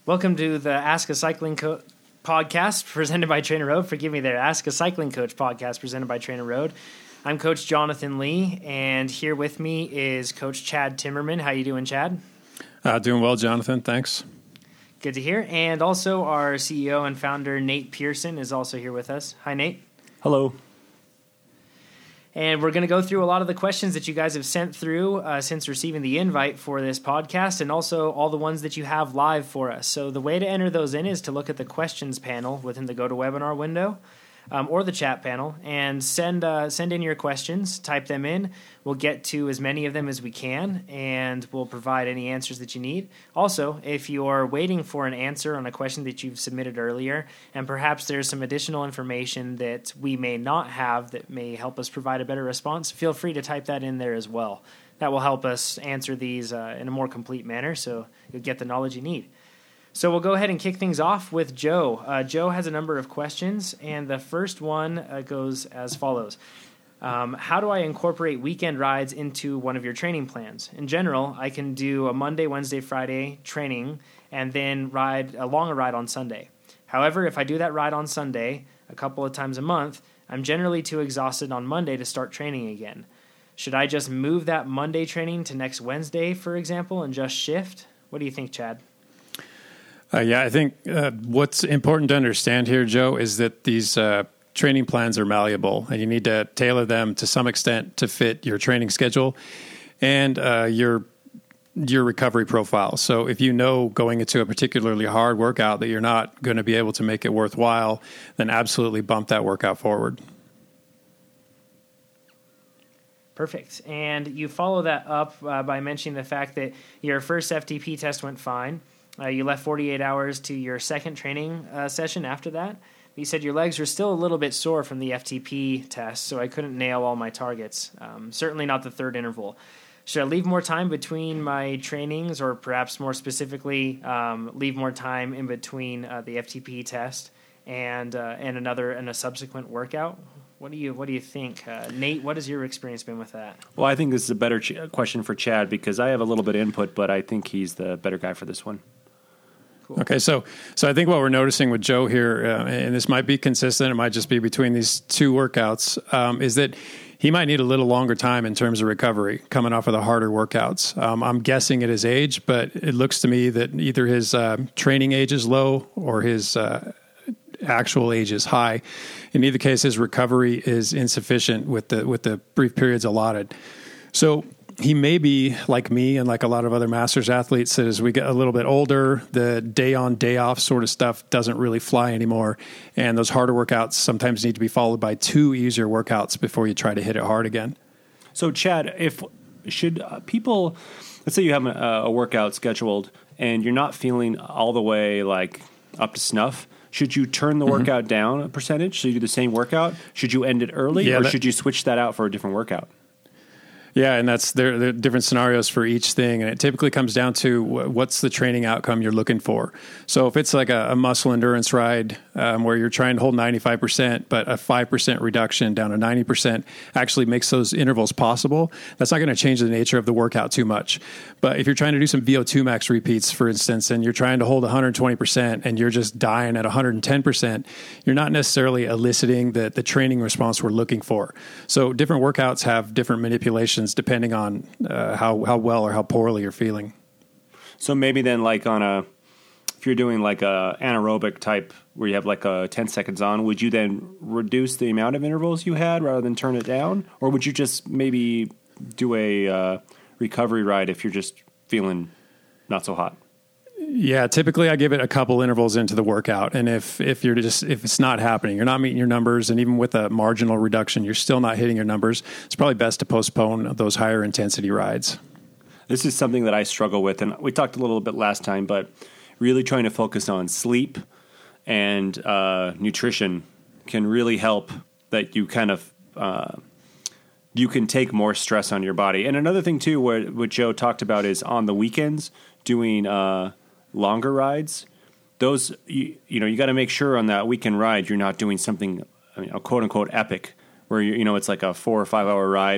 Welcome to the Ask a Cycling podcast presented by Trainer Road. Forgive me there. Ask a Cycling Coach podcast presented by Trainer Road. I'm Coach Jonathan Lee, and here with me is Coach Chad Timmerman. How you doing, Chad? Doing well, Jonathan. Thanks. Good to hear. And also our CEO and founder, Nate Pearson, is also here with us. Hi, Nate. Hello. And we're going to go through a lot of the questions that you guys have sent through since receiving the invite for this podcast, and also all the ones that you have live for us. So the way to enter those in is to look at the questions panel within the GoToWebinar window or the chat panel, and send in your questions, type them in. We'll get to as many of them as we can, and we'll provide any answers that you need. Also, if you're waiting for an answer on a question that you've submitted earlier, and perhaps there's some additional information that we may not have that may help us provide a better response, feel free to type that in there as well. That will help us answer these in a more complete manner, so you'll get the knowledge you need. So we'll go ahead and kick things off with Joe. Joe has a number of questions, and the first one goes as follows. How do I incorporate weekend rides into one of your training plans? In general, I can do a Monday, Wednesday, Friday training and then ride a longer ride on Sunday. However, if I do that ride on Sunday a couple of times a month, I'm generally too exhausted on Monday to start training again. Should I just move that Monday training to next Wednesday, for example, and just shift? What do you think, Chad? I think what's important to understand here, Joe, is that these training plans are malleable, and you need to tailor them to some extent to fit your training schedule and your recovery profile. So if you know going into a particularly hard workout that you're not going to be able to make it worthwhile, then absolutely bump that workout forward. Perfect. And you follow that up by mentioning the fact that your first FTP test went fine. You left 48 hours to your second training session after that. You said your legs were still a little bit sore from the FTP test, so I couldn't nail all my targets. Certainly not the third interval. Should I leave more time between my trainings, or perhaps more specifically, leave more time in between the FTP test and a subsequent workout? What do you think, Nate? What has your experience been with that? Well, I think this is a better question for Chad because I have a little bit of input, but I think he's the better guy for this one. Cool. Okay, so I think what we're noticing with Joe here, and this might be consistent, it might just be between these two workouts, is that he might need a little longer time in terms of recovery coming off of the harder workouts. I'm guessing at his age, but it looks to me that either his training age is low or his actual age is high. In either case, his recovery is insufficient with the brief periods allotted. So he may be like me and like a lot of other masters athletes that as we get a little bit older, the day on, day off sort of stuff doesn't really fly anymore. And those harder workouts sometimes need to be followed by two easier workouts before you try to hit it hard again. So Chad, should people, let's say you have a workout scheduled and you're not feeling all the way like up to snuff, should you turn the workout down a percentage so you do the same workout? Should you end it early or should you switch that out for a different workout? Yeah, and there are different scenarios for each thing, and it typically comes down to what's the training outcome you're looking for. So if it's like a muscle endurance ride where you're trying to hold 95%, but a 5% reduction down to 90% actually makes those intervals possible, that's not going to change the nature of the workout too much. But if you're trying to do some VO2 max repeats, for instance, and you're trying to hold 120% and you're just dying at 110%, you're not necessarily eliciting the training response we're looking for. So different workouts have different manipulations depending on how well or how poorly you're feeling. So maybe then if you're doing like a anaerobic type where you have like a 10 seconds on, would you then reduce the amount of intervals you had rather than turn it down? Or would you just maybe do a recovery ride if you're just feeling not so hot? Yeah, typically I give it a couple intervals into the workout, and if it's not happening, you're not meeting your numbers, and even with a marginal reduction, you're still not hitting your numbers, it's probably best to postpone those higher intensity rides. This is something that I struggle with, and we talked a little bit last time, but really trying to focus on sleep and nutrition can really help that you kind of you can take more stress on your body. And another thing too, what Joe talked about is on the weekends doing longer rides. Those you got to make sure on that weekend ride you're not doing something quote unquote epic where it's like a 4 or 5 hour ride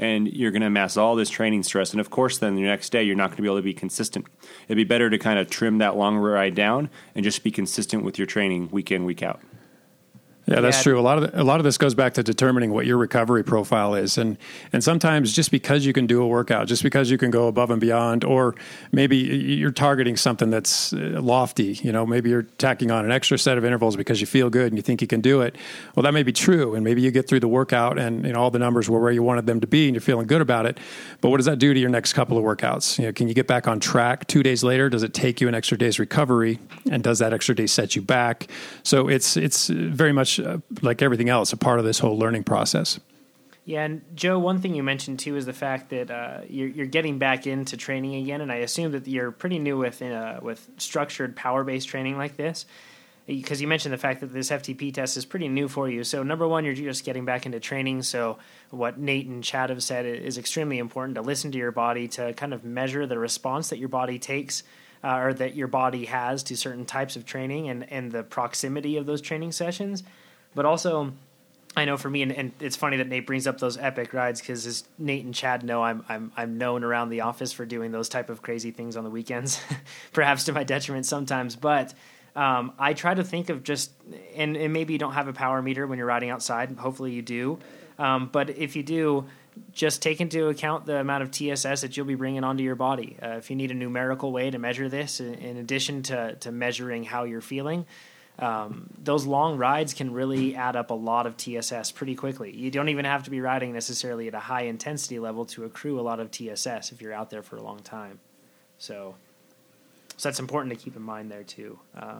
and you're going to amass all this training stress. And of course, then the next day, you're not going to be able to be consistent. It'd be better to kind of trim that long ride down and just be consistent with your training week in, week out. Yeah, that's true. A lot of this goes back to determining what your recovery profile is, and sometimes just because you can do a workout, just because you can go above and beyond, or maybe you're targeting something that's lofty. Maybe you're tacking on an extra set of intervals because you feel good and you think you can do it. Well, that may be true, and maybe you get through the workout and all the numbers were where you wanted them to be, and you're feeling good about it. But what does that do to your next couple of workouts? Can you get back on track 2 days later? Does it take you an extra day's recovery, and does that extra day set you back? So it's very much like everything else, a part of this whole learning process. Yeah, and Joe, one thing you mentioned too is the fact that you're getting back into training again, and I assume that you're pretty new with structured power-based training like this, because you mentioned the fact that this FTP test is pretty new for you. So number one, you're just getting back into training. So what Nate and Chad have said is extremely important, to listen to your body, to kind of measure the response that your body takes or that your body has to certain types of training and the proximity of those training sessions. But also, I know for me, and it's funny that Nate brings up those epic rides, because as Nate and Chad know, I'm known around the office for doing those type of crazy things on the weekends, perhaps to my detriment sometimes. But I try to think of just, and maybe you don't have a power meter when you're riding outside. Hopefully you do. But if you do, just take into account the amount of TSS that you'll be bringing onto your body. If you need a numerical way to measure this, in addition to measuring how you're feeling, those long rides can really add up a lot of TSS pretty quickly. You don't even have to be riding necessarily at a high intensity level to accrue a lot of TSS if you're out there for a long time. So that's important to keep in mind there too.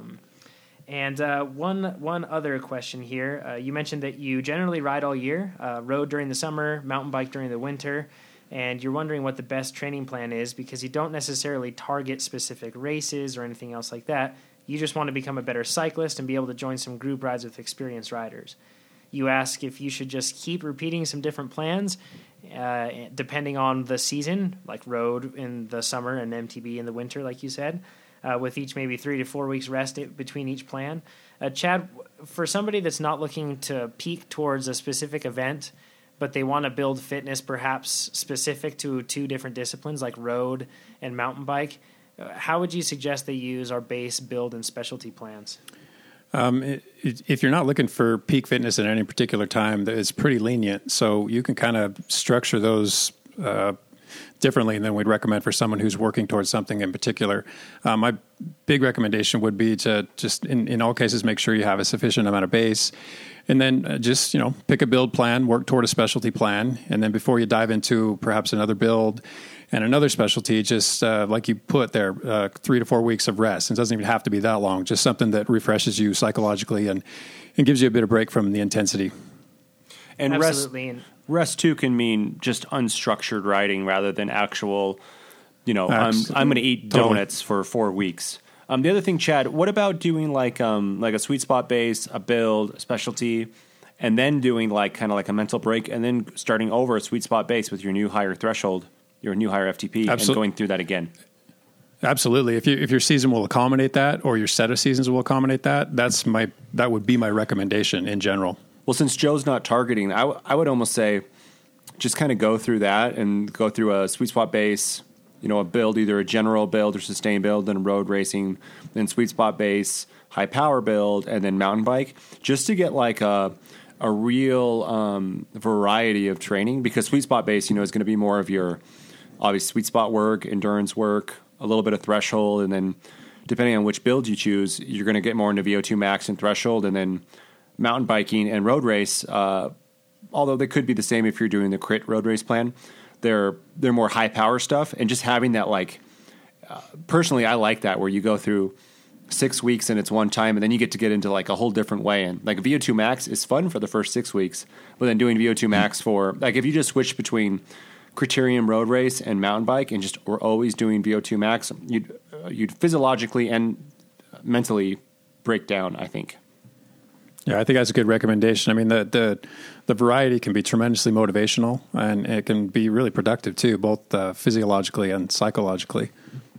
And one other question here. You mentioned that you generally ride all year, road during the summer, mountain bike during the winter, and you're wondering what the best training plan is because you don't necessarily target specific races or anything else like that. You just want to become a better cyclist and be able to join some group rides with experienced riders. You ask if you should just keep repeating some different plans depending on the season, like road in the summer and MTB in the winter, like you said, with each maybe 3 to 4 weeks rest between each plan. Chad, for somebody that's not looking to peak towards a specific event, but they want to build fitness perhaps specific to two different disciplines like road and mountain bike, how would you suggest they use our base, build, and specialty plans? If you're not looking for peak fitness at any particular time, it's pretty lenient. So you can kind of structure those differently than we'd recommend for someone who's working towards something in particular. My big recommendation would be to just, in all cases, make sure you have a sufficient amount of base. And then just, pick a build plan, work toward a specialty plan. And then before you dive into perhaps another build and another specialty, just like you put there, 3 to 4 weeks of rest. It doesn't even have to be that long, just something that refreshes you psychologically and gives you a bit of break from the intensity. And rest too can mean just unstructured riding rather than actual, I'm going to eat donuts for 4 weeks. The other thing, Chad, what about doing like a sweet spot base, a build, a specialty, and then doing kind of a mental break, and then starting over a sweet spot base with your new higher threshold, your new higher FTP, and going through that again? Absolutely. If your season will accommodate that, or your set of seasons will accommodate that, that would be my recommendation in general. Well, since Joe's not targeting, I would almost say just kind of go through that and go through a sweet spot base, a build, either a general build or sustain build, then road racing, then sweet spot base, high power build, and then mountain bike, just to get a real variety of training, because sweet spot base, is going to be more of your obvious sweet spot work, endurance work, a little bit of threshold, and then depending on which build you choose, you're going to get more into VO2 max and threshold, and then mountain biking and road race, although they could be the same if you're doing the crit road race plan. They're more high power stuff, and just having that personally, I like that where you go through 6 weeks and it's one time, and then you get to get into a whole different way. And VO2 max is fun for the first 6 weeks, but then doing VO2 max for if you just switch between criterium road race and mountain bike and just were always doing VO2 max, you'd physiologically and mentally break down, I think. Yeah, I think that's a good recommendation. I mean, the variety can be tremendously motivational, and it can be really productive too, both physiologically and psychologically.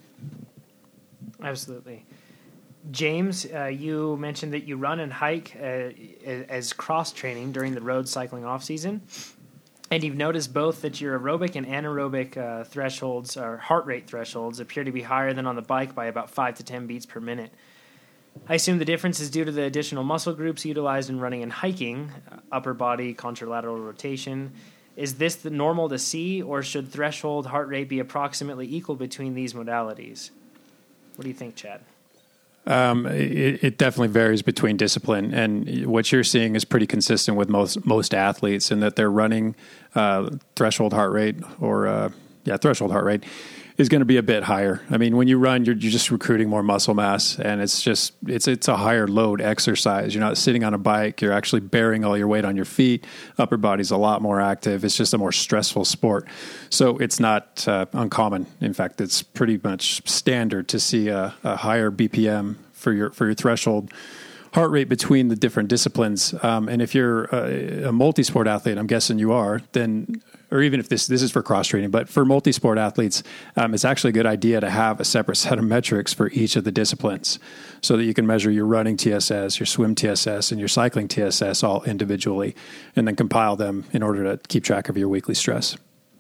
Absolutely. James, you mentioned that you run and hike as cross training during the road cycling off season. And you've noticed both that your aerobic and anaerobic thresholds, or heart rate thresholds, appear to be higher than on the bike by about 5 to 10 beats per minute. I assume the difference is due to the additional muscle groups utilized in running and hiking, upper body, contralateral rotation. Is this the normal to see, or should threshold heart rate be approximately equal between these modalities? What do you think, Chad? It definitely varies between discipline, and what you're seeing is pretty consistent with most athletes in that they're running threshold heart rate threshold heart rate is going to be a bit higher. I mean, when you run, you're just recruiting more muscle mass, and it's a higher load exercise. You're not sitting on a bike; you're actually bearing all your weight on your feet. Upper body's a lot more active. It's just a more stressful sport, so it's not uncommon. In fact, it's pretty much standard to see a higher BPM for your threshold heart rate between the different disciplines. And if you're a multi-sport athlete, I'm guessing you are, then, or even if this is for cross training, but for multi-sport athletes, it's actually a good idea to have a separate set of metrics for each of the disciplines so that you can measure your running TSS, your swim TSS, and your cycling TSS all individually, and then compile them in order to keep track of your weekly stress.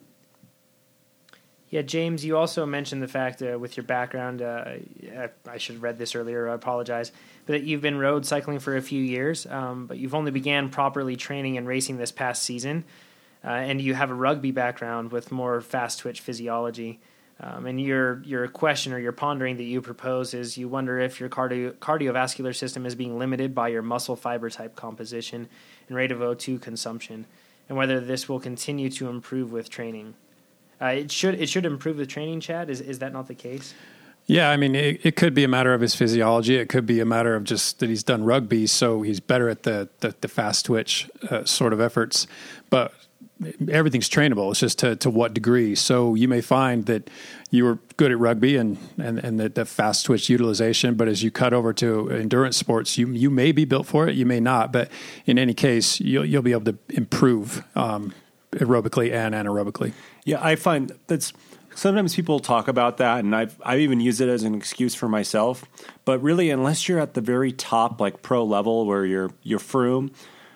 Yeah, James, you also mentioned the fact with your background, I should have read this earlier, I apologize, but that you've been road cycling for a few years, but you've only began properly training and racing this past season, and you have a rugby background with more fast twitch physiology. And your question or your pondering that you propose is you wonder if your cardiovascular system is being limited by your muscle fiber type composition and rate of O2 consumption, and whether this will continue to improve with training. It should improve with training, Chad. Is that not the case? Yeah, I mean, it could be a matter of his physiology. It could be a matter of just that he's done rugby, so he's better at the fast twitch sort of efforts. But everything's trainable. It's just to what degree. So you may find that you were good at rugby and the fast twitch utilization, but as you cut over to endurance sports, you may be built for it, you may not. But in any case, you'll be able to improve aerobically and anaerobically. Yeah, I find that's sometimes people talk about that, and I've even used it as an excuse for myself. But really, unless you're at the very top, like pro level, where you're Froome,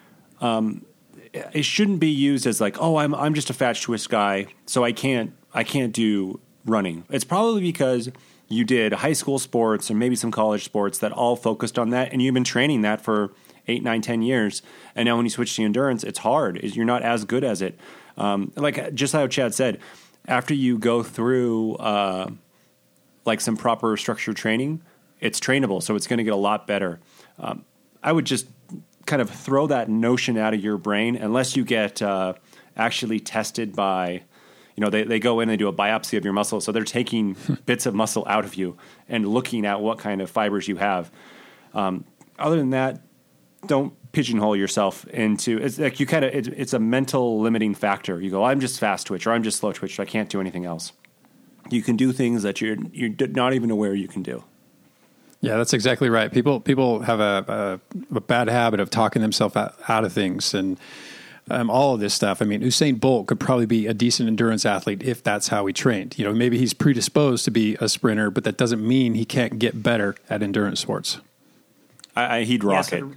it shouldn't be used as like, oh, I'm just a fast twitch guy, so I can't do running. It's probably because you did high school sports or maybe some college sports that all focused on that, and you've been training that for 8, 9, 10 years. And now when you switch to endurance, it's hard. You're not as good as it. Like just how Chad said, after you go through like some proper structured training, it's trainable. So it's going to get a lot better. I would just kind of throw that notion out of your brain unless you get actually tested by, they go in and do a biopsy of your muscle. So they're taking bits of muscle out of you and looking at what kind of fibers you have. Other than that, don't pigeonhole yourself into it's like you kind of it's a mental limiting factor. You go, I'm just fast twitch or I'm just slow twitch. So I can't do anything else. You can do things that you're not even aware you can do. Yeah, that's exactly right. People have a bad habit of talking themselves out of things and all of this stuff. I mean, Usain Bolt could probably be a decent endurance athlete if that's how he trained. Maybe he's predisposed to be a sprinter, but that doesn't mean he can't get better at endurance sports. He'd rock it.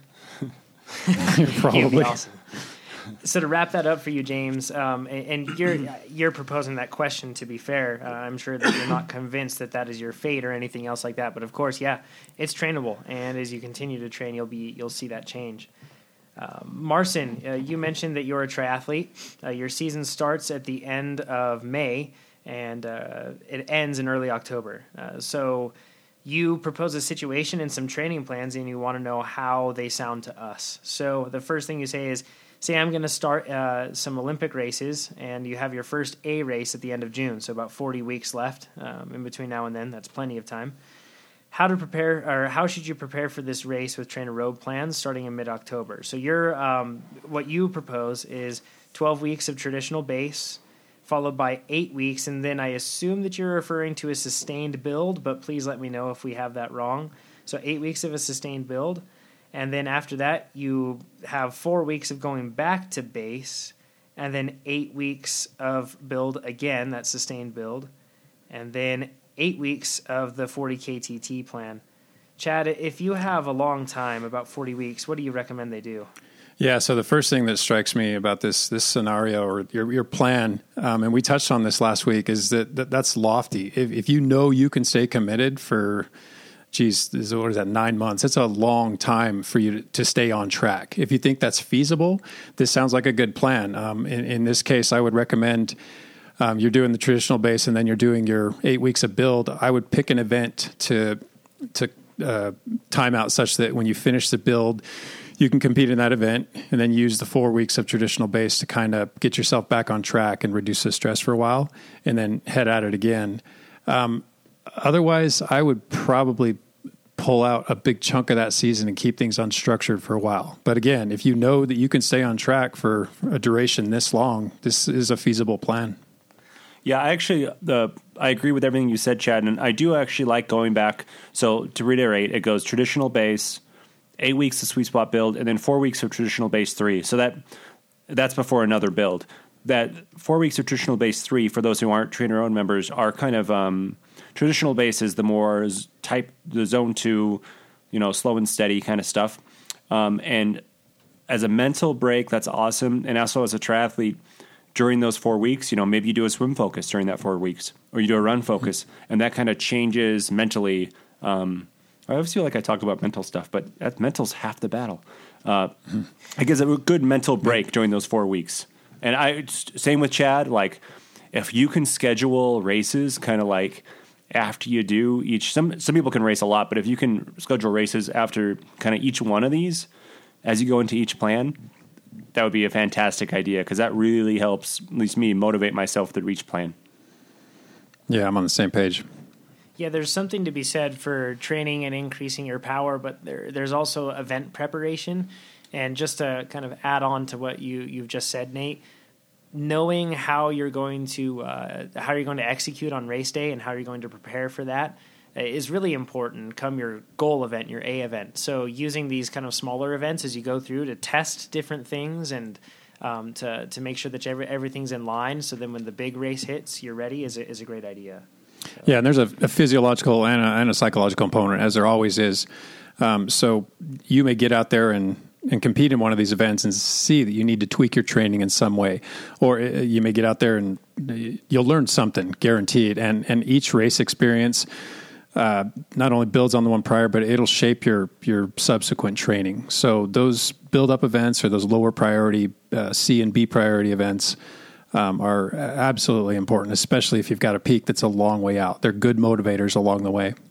Probably. Awesome. So to wrap that up for you, James, and you're proposing that question. To be fair, I'm sure that you're not convinced that is your fate or anything else like that. But of course, yeah, it's trainable, and as you continue to train, you'll see that change. Marcin, you mentioned that you're a triathlete. Your season starts at the end of May, and it ends in early October. So you propose a situation and some training plans, and you want to know how they sound to us. So the first thing you say is, say I'm going to start some Olympic races, and you have your first A race at the end of June, so about 40 weeks left in between now and then. That's plenty of time. How should you prepare for this race with trainer road plans starting in mid-October? So what you propose is 12 weeks of traditional base, followed by 8 weeks, and then I assume that you're referring to a sustained build, but please let me know if we have that wrong. So 8 weeks of a sustained build, and then after that, you have 4 weeks of going back to base, and then 8 weeks of build again, that sustained build, and then 8 weeks of the 40 KTT plan. Chad, if you have a long time, about 40 weeks, what do you recommend they do? Yeah. So the first thing that strikes me about this scenario or your plan, and we touched on this last week, is that's lofty. If you know you can stay committed for, what is that, 9 months? It's a long time for you to stay on track. If you think that's feasible, this sounds like a good plan. In this case, I would recommend you're doing the traditional base and then you're doing your 8 weeks of build. I would pick an event to time out such that when you finish the build, you can compete in that event and then use the 4 weeks of traditional base to kind of get yourself back on track and reduce the stress for a while and then head at it again. Otherwise, I would probably pull out a big chunk of that season and keep things unstructured for a while. But again, if you know that you can stay on track for a duration this long, this is a feasible plan. Yeah, I agree with everything you said, Chad, and I do actually like going back. So to reiterate, it goes traditional base, 8 weeks of sweet spot build, and then 4 weeks of traditional base 3. So that's before another build. That 4 weeks of traditional base 3, for those who aren't trainer owned members, are kind of traditional base is the more the zone 2, slow and steady kind of stuff. And as a mental break, that's awesome. And also as a triathlete, during those 4 weeks, maybe you do a swim focus during that 4 weeks, or you do a run focus, and that kind of changes mentally. I always feel like I talk about mental stuff, but mental's half the battle. I guess a good mental break during those 4 weeks. And same with Chad, like if you can schedule races kind of like after you do each, some people can race a lot, but if you can schedule races after kind of each one of these as you go into each plan, that would be a fantastic idea because that really helps, at least me, motivate myself through each plan. Yeah, I'm on the same page. Yeah, there's something to be said for training and increasing your power, but there's also event preparation. And just to kind of add on to what you've just said, Nate, knowing how you're going to execute on race day and how you're going to prepare for that is really important come your goal event, your A event. So using these kind of smaller events as you go through to test different things and to make sure that everything's in line, so then when the big race hits, you're ready is a great idea. So. Yeah, and there's a physiological and a psychological component, as there always is. So you may get out there and compete in one of these events and see that you need to tweak your training in some way. Or you may get out there and you'll learn something, guaranteed. And each race experience not only builds on the one prior, but it'll shape your subsequent training. So those build-up events or those lower priority C and B priority events are absolutely important, especially if you've got a peak that's a long way out. They're good motivators along the way.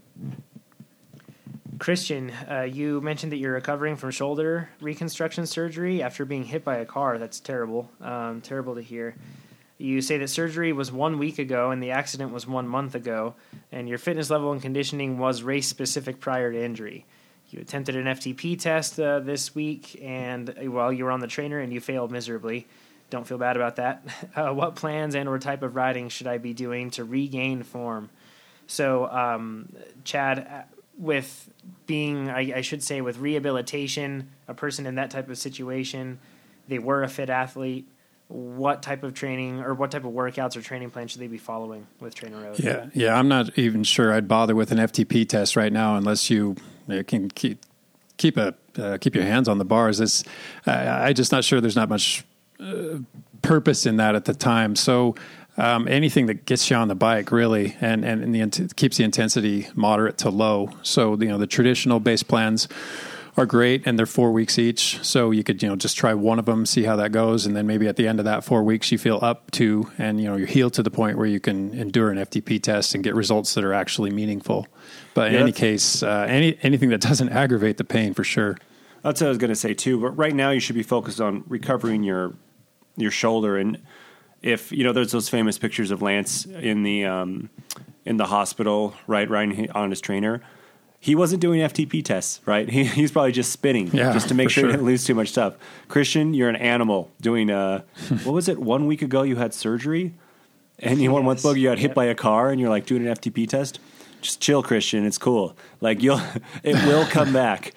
Christian, you mentioned that you're recovering from shoulder reconstruction surgery after being hit by a car. That's terrible. Terrible to hear. You say that surgery was 1 week ago and the accident was 1 month ago, and your fitness level and conditioning was race-specific prior to injury. You attempted an FTP test this week, and you were on the trainer, and you failed miserably. Don't feel bad about that. What plans and or type of riding should I be doing to regain form? So, Chad, with being, I should say, with rehabilitation, a person in that type of situation, they were a fit athlete, what type of training or what type of workouts or training plan should they be following with Trainer Road? Yeah. I'm not even sure I'd bother with an FTP test right now unless you can keep your hands on the bars. I'm just not sure there's not much purpose in that at the time. So anything that gets you on the bike really and keeps the intensity moderate to low. So the traditional base plans are great, and they're 4 weeks each. So you could, just try one of them, see how that goes. And then maybe at the end of that 4 weeks, you feel up to, and, you're healed to the point where you can endure an FTP test and get results that are actually meaningful. But in any case, anything that doesn't aggravate the pain for sure. That's what I was going to say too. But right now you should be focused on recovering your shoulder. And if, there's those famous pictures of Lance in the hospital, right on his trainer. He wasn't doing FTP tests, right? He's probably just spinning just to make sure he didn't lose too much stuff. Christian, you're an animal doing, what was it? 1 week ago you had surgery and you 1 month ago you got hit by a car and you're like doing an FTP test. Just chill, Christian. It's cool. Like it will come back.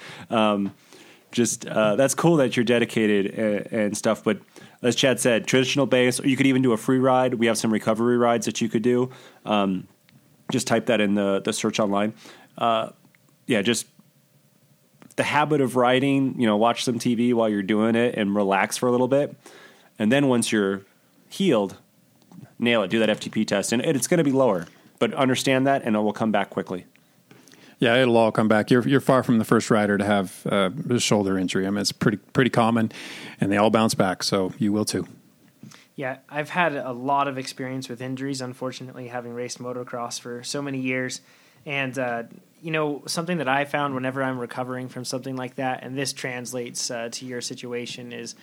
That's cool that you're dedicated and stuff. But as Chad said, traditional base, or you could even do a free ride. We have some recovery rides that you could do. Just type that in the search online. Just the habit of riding, watch some TV while you're doing it and relax for a little bit. And then once you're healed, nail it, do that FTP test. And it's going to be lower, but understand that and it will come back quickly. Yeah, it'll all come back. You're far from the first rider to have a shoulder injury. I mean, it's pretty common, and they all bounce back, so you will too. Yeah, I've had a lot of experience with injuries, unfortunately, having raced motocross for so many years. And, something that I found whenever I'm recovering from something like that, and this translates to your situation, is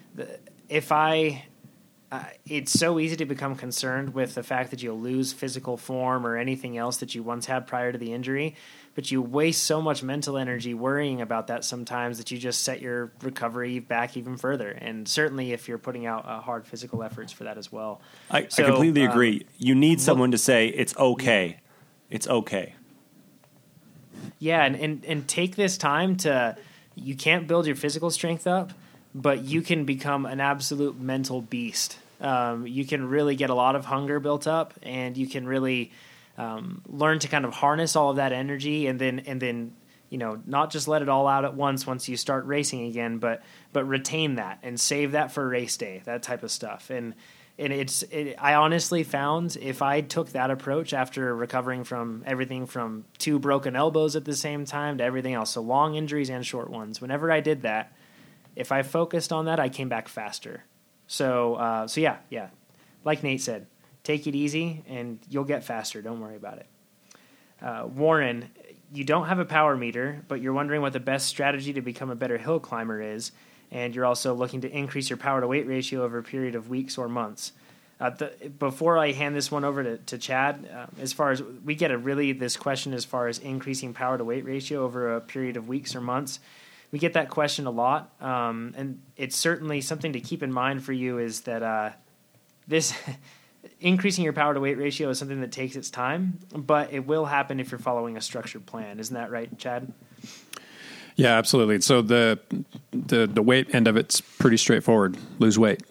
it's so easy to become concerned with the fact that you'll lose physical form or anything else that you once had prior to the injury, but you waste so much mental energy worrying about that sometimes that you just set your recovery back even further. And certainly if you're putting out hard physical efforts for that as well. I completely agree. You need someone to say, it's okay. It's okay. Yeah, and take this time you can't build your physical strength up, but you can become an absolute mental beast. You can really get a lot of hunger built up, and you can really learn to kind of harness all of that energy, and then not just let it all out at once you start racing again, but retain that and save that for race day, that type of stuff. And I honestly found if I took that approach after recovering from everything from 2 broken elbows at the same time to everything else, so long injuries and short ones, whenever I did that, if I focused on that, I came back faster. So yeah. Like Nate said, take it easy and you'll get faster. Don't worry about it. Warren, you don't have a power meter, but you're wondering what the best strategy to become a better hill climber is, and you're also looking to increase your power to weight ratio over a period of weeks or months. Before I hand this one over to Chad, as far as we get this question as far as increasing power to weight ratio over a period of weeks or months, we get that question a lot, and it's certainly something to keep in mind for you is that this increasing your power to weight ratio is something that takes its time, but it will happen if you're following a structured plan. Isn't that right, Chad? Yeah, absolutely. So the weight end of it's pretty straightforward. Lose weight.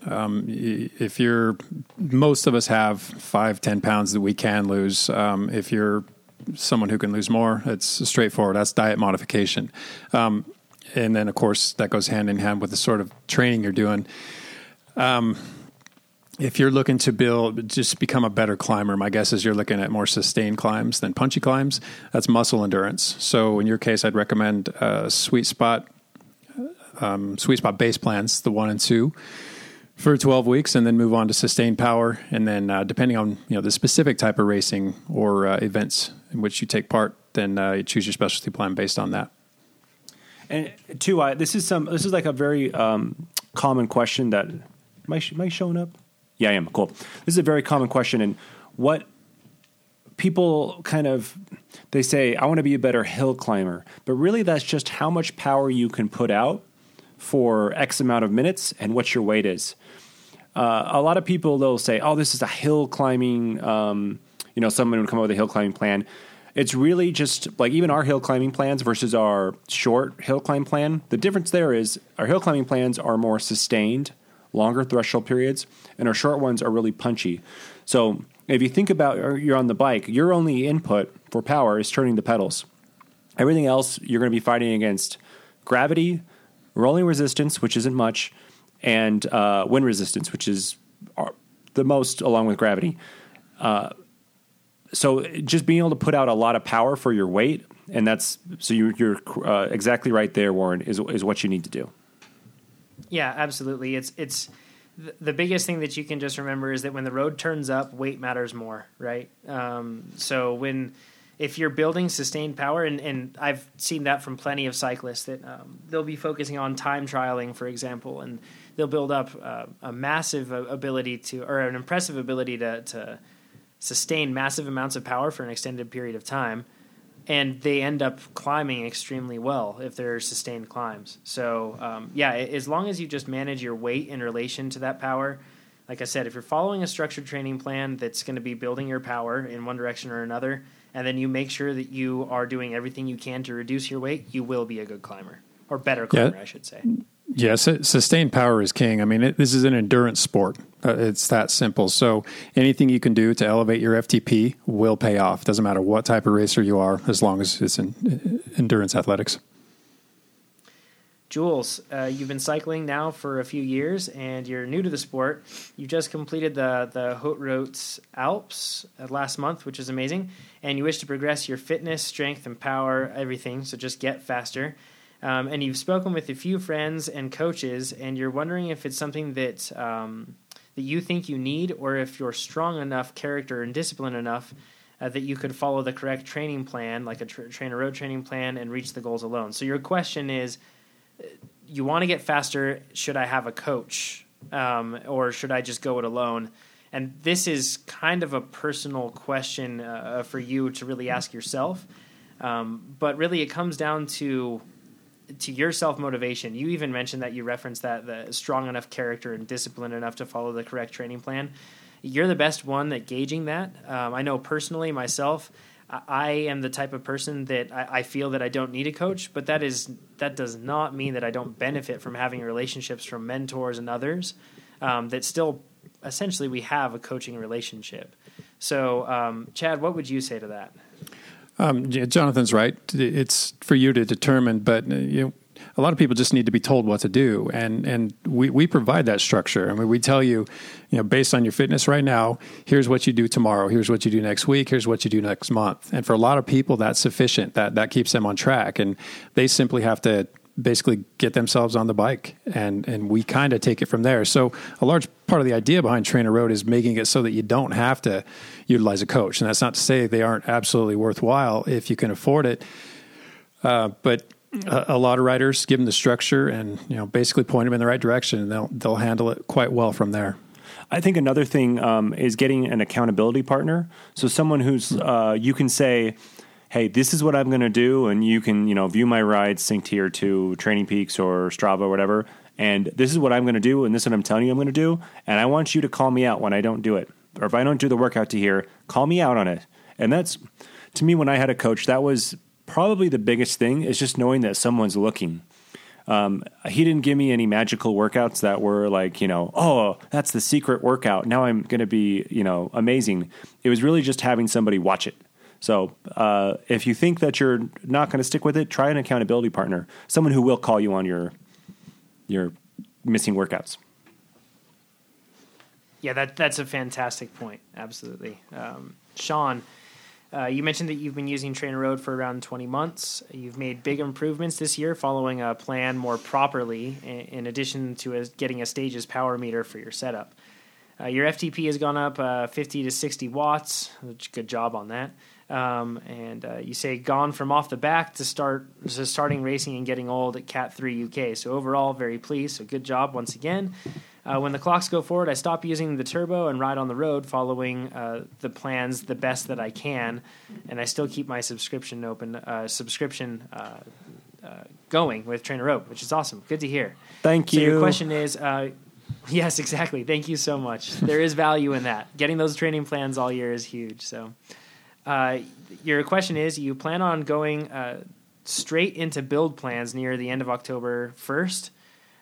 Most of us have 5-10 pounds that we can lose. If you're someone who can lose more, it's straightforward. That's diet modification. And then, of course, that goes hand in hand with the sort of training you're doing. If you're looking to just become a better climber, my guess is you're looking at more sustained climbs than punchy climbs. That's muscle endurance. So in your case, I'd recommend sweet spot base plans, the 1 and 2, for 12 weeks, and then move on to sustained power. And then depending on the specific type of racing or events in which you take part, then you choose your specialty plan based on that. And 2, this is like a very common question that am I showing up? Yeah, I am. Cool. This is a very common question, and what people they say, I want to be a better hill climber, but really that's just how much power you can put out for X amount of minutes and what your weight is. A lot of people, they'll say, oh, this is a hill climbing, someone would come up with a hill climbing plan. It's really just like even our hill climbing plans versus our short hill climb plan. The difference there is our hill climbing plans are more sustained, longer threshold periods, and our short ones are really punchy. So if you think about you're on the bike, your only input for power is turning the pedals. Everything else, you're going to be fighting against gravity, rolling resistance, which isn't much, and wind resistance, which is the most along with gravity. So just being able to put out a lot of power for your weight, and you're exactly right there, Warren, is what you need to do. Yeah, absolutely. It's the biggest thing that you can just remember is that when the road turns up, weight matters more, right? So if you're building sustained power, and I've seen that from plenty of cyclists that they'll be focusing on time trialing, for example, and they'll build up a massive ability or an impressive ability to sustain massive amounts of power for an extended period of time. And they end up climbing extremely well if they're sustained climbs. So, as long as you just manage your weight in relation to that power, like I said, if you're following a structured training plan that's going to be building your power in one direction or another, and then you make sure that you are doing everything you can to reduce your weight, you will be a good climber, or better climber, I should say. Yes, sustained power is king. I mean, this is an endurance sport. It's that simple. So anything you can do to elevate your FTP will pay off. Doesn't matter what type of racer you are, as long as it's in endurance athletics. Jules, you've been cycling now for a few years, and you're new to the sport. You just completed the Haute Routes Alps last month, which is amazing, and you wish to progress your fitness, strength, and power, everything, so just get faster. And you've spoken with a few friends and coaches, and you're wondering if it's something that that you think you need, or if you're strong enough character and disciplined enough that you could follow the correct training plan, like a Trainer Road training plan, and reach the goals alone. So your question is, you want to get faster, should I have a coach, or should I just go it alone? And this is kind of a personal question for you to really ask yourself. But really it comes down to your self-motivation. You even mentioned that you referenced that the strong enough character and disciplined enough to follow the correct training plan. You're the best one at gauging that. I know personally myself, I am the type of person that I feel that I don't need a coach, but that does not mean that I don't benefit from having relationships from mentors and others, that still essentially we have a coaching relationship. So, Chad, what would you say to that? Jonathan's right. It's for you to determine, but a lot of people just need to be told what to do, and we provide that structure. I mean, we tell you, based on your fitness right now, here's what you do tomorrow, here's what you do next week, here's what you do next month. And for a lot of people, that's sufficient. That keeps them on track, and they simply have to basically get themselves on the bike, and we kind of take it from there. So a large part of the idea behind Trainer Road is making it so that you don't have to utilize a coach. And that's not to say they aren't absolutely worthwhile if you can afford it. But a lot of riders give them the structure and basically point them in the right direction, and they'll handle it quite well from there. I think another thing is getting an accountability partner. So someone who's you can say, hey, this is what I'm going to do, and you can view my rides synced here to Training Peaks or Strava or whatever, and this is what I'm going to do, and this is what I'm telling you I'm going to do, and I want you to call me out when I don't do it. Or if I don't do the workout to here, call me out on it. And that's, to me, when I had a coach, that was probably the biggest thing, is just knowing that someone's looking. He didn't give me any magical workouts that were like, oh, that's the secret workout, now I'm going to be, amazing. It was really just having somebody watch it. So if you think that you're not going to stick with it, try an accountability partner, someone who will call you on your missing workouts. Yeah, that's a fantastic point. Absolutely. Sean, you mentioned that you've been using Trainer Road for around 20 months. You've made big improvements this year following a plan more properly, in addition to getting a Stages power meter for your setup. Your FTP has gone up 50 to 60 watts. Good job on that. And you say gone from off the back to starting racing and getting old at Cat 3 UK. So overall, very pleased. So good job once again. When the clocks go forward, I stop using the turbo and ride on the road, following the plans the best that I can, and I still keep my subscription going with Trainer Road, which is awesome. Good to hear. Thank you. So your question is, yes, exactly. Thank you so much. There is value in that. Getting those training plans all year is huge. So your question is, you plan on going straight into build plans near the end of October 1st?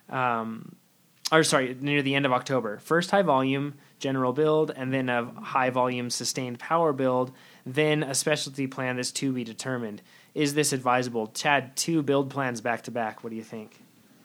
Near the end of October. First high volume, general build, and then a high volume sustained power build, then a specialty plan that's to be determined. Is this advisable? Chad, 2 build plans back to back. What do you think?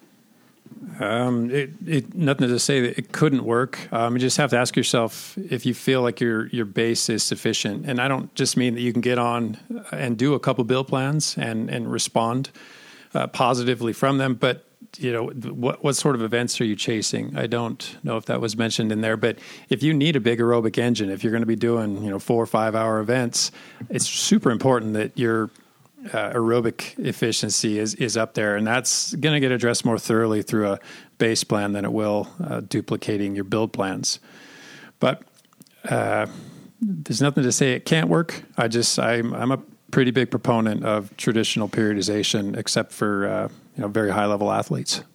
Nothing to say that it couldn't work. You just have to ask yourself if you feel like your base is sufficient. And I don't just mean that you can get on and do a couple build plans and respond positively from them, but what sort of events are you chasing? I don't know if that was mentioned in there, but if you need a big aerobic engine, if you're going to be doing 4 or 5 hour events, it's super important that your aerobic efficiency is up there, and that's going to get addressed more thoroughly through a base plan than it will duplicating your build plans. But there's nothing to say it can't work. I'm a pretty big proponent of traditional periodization, except for very high level athletes.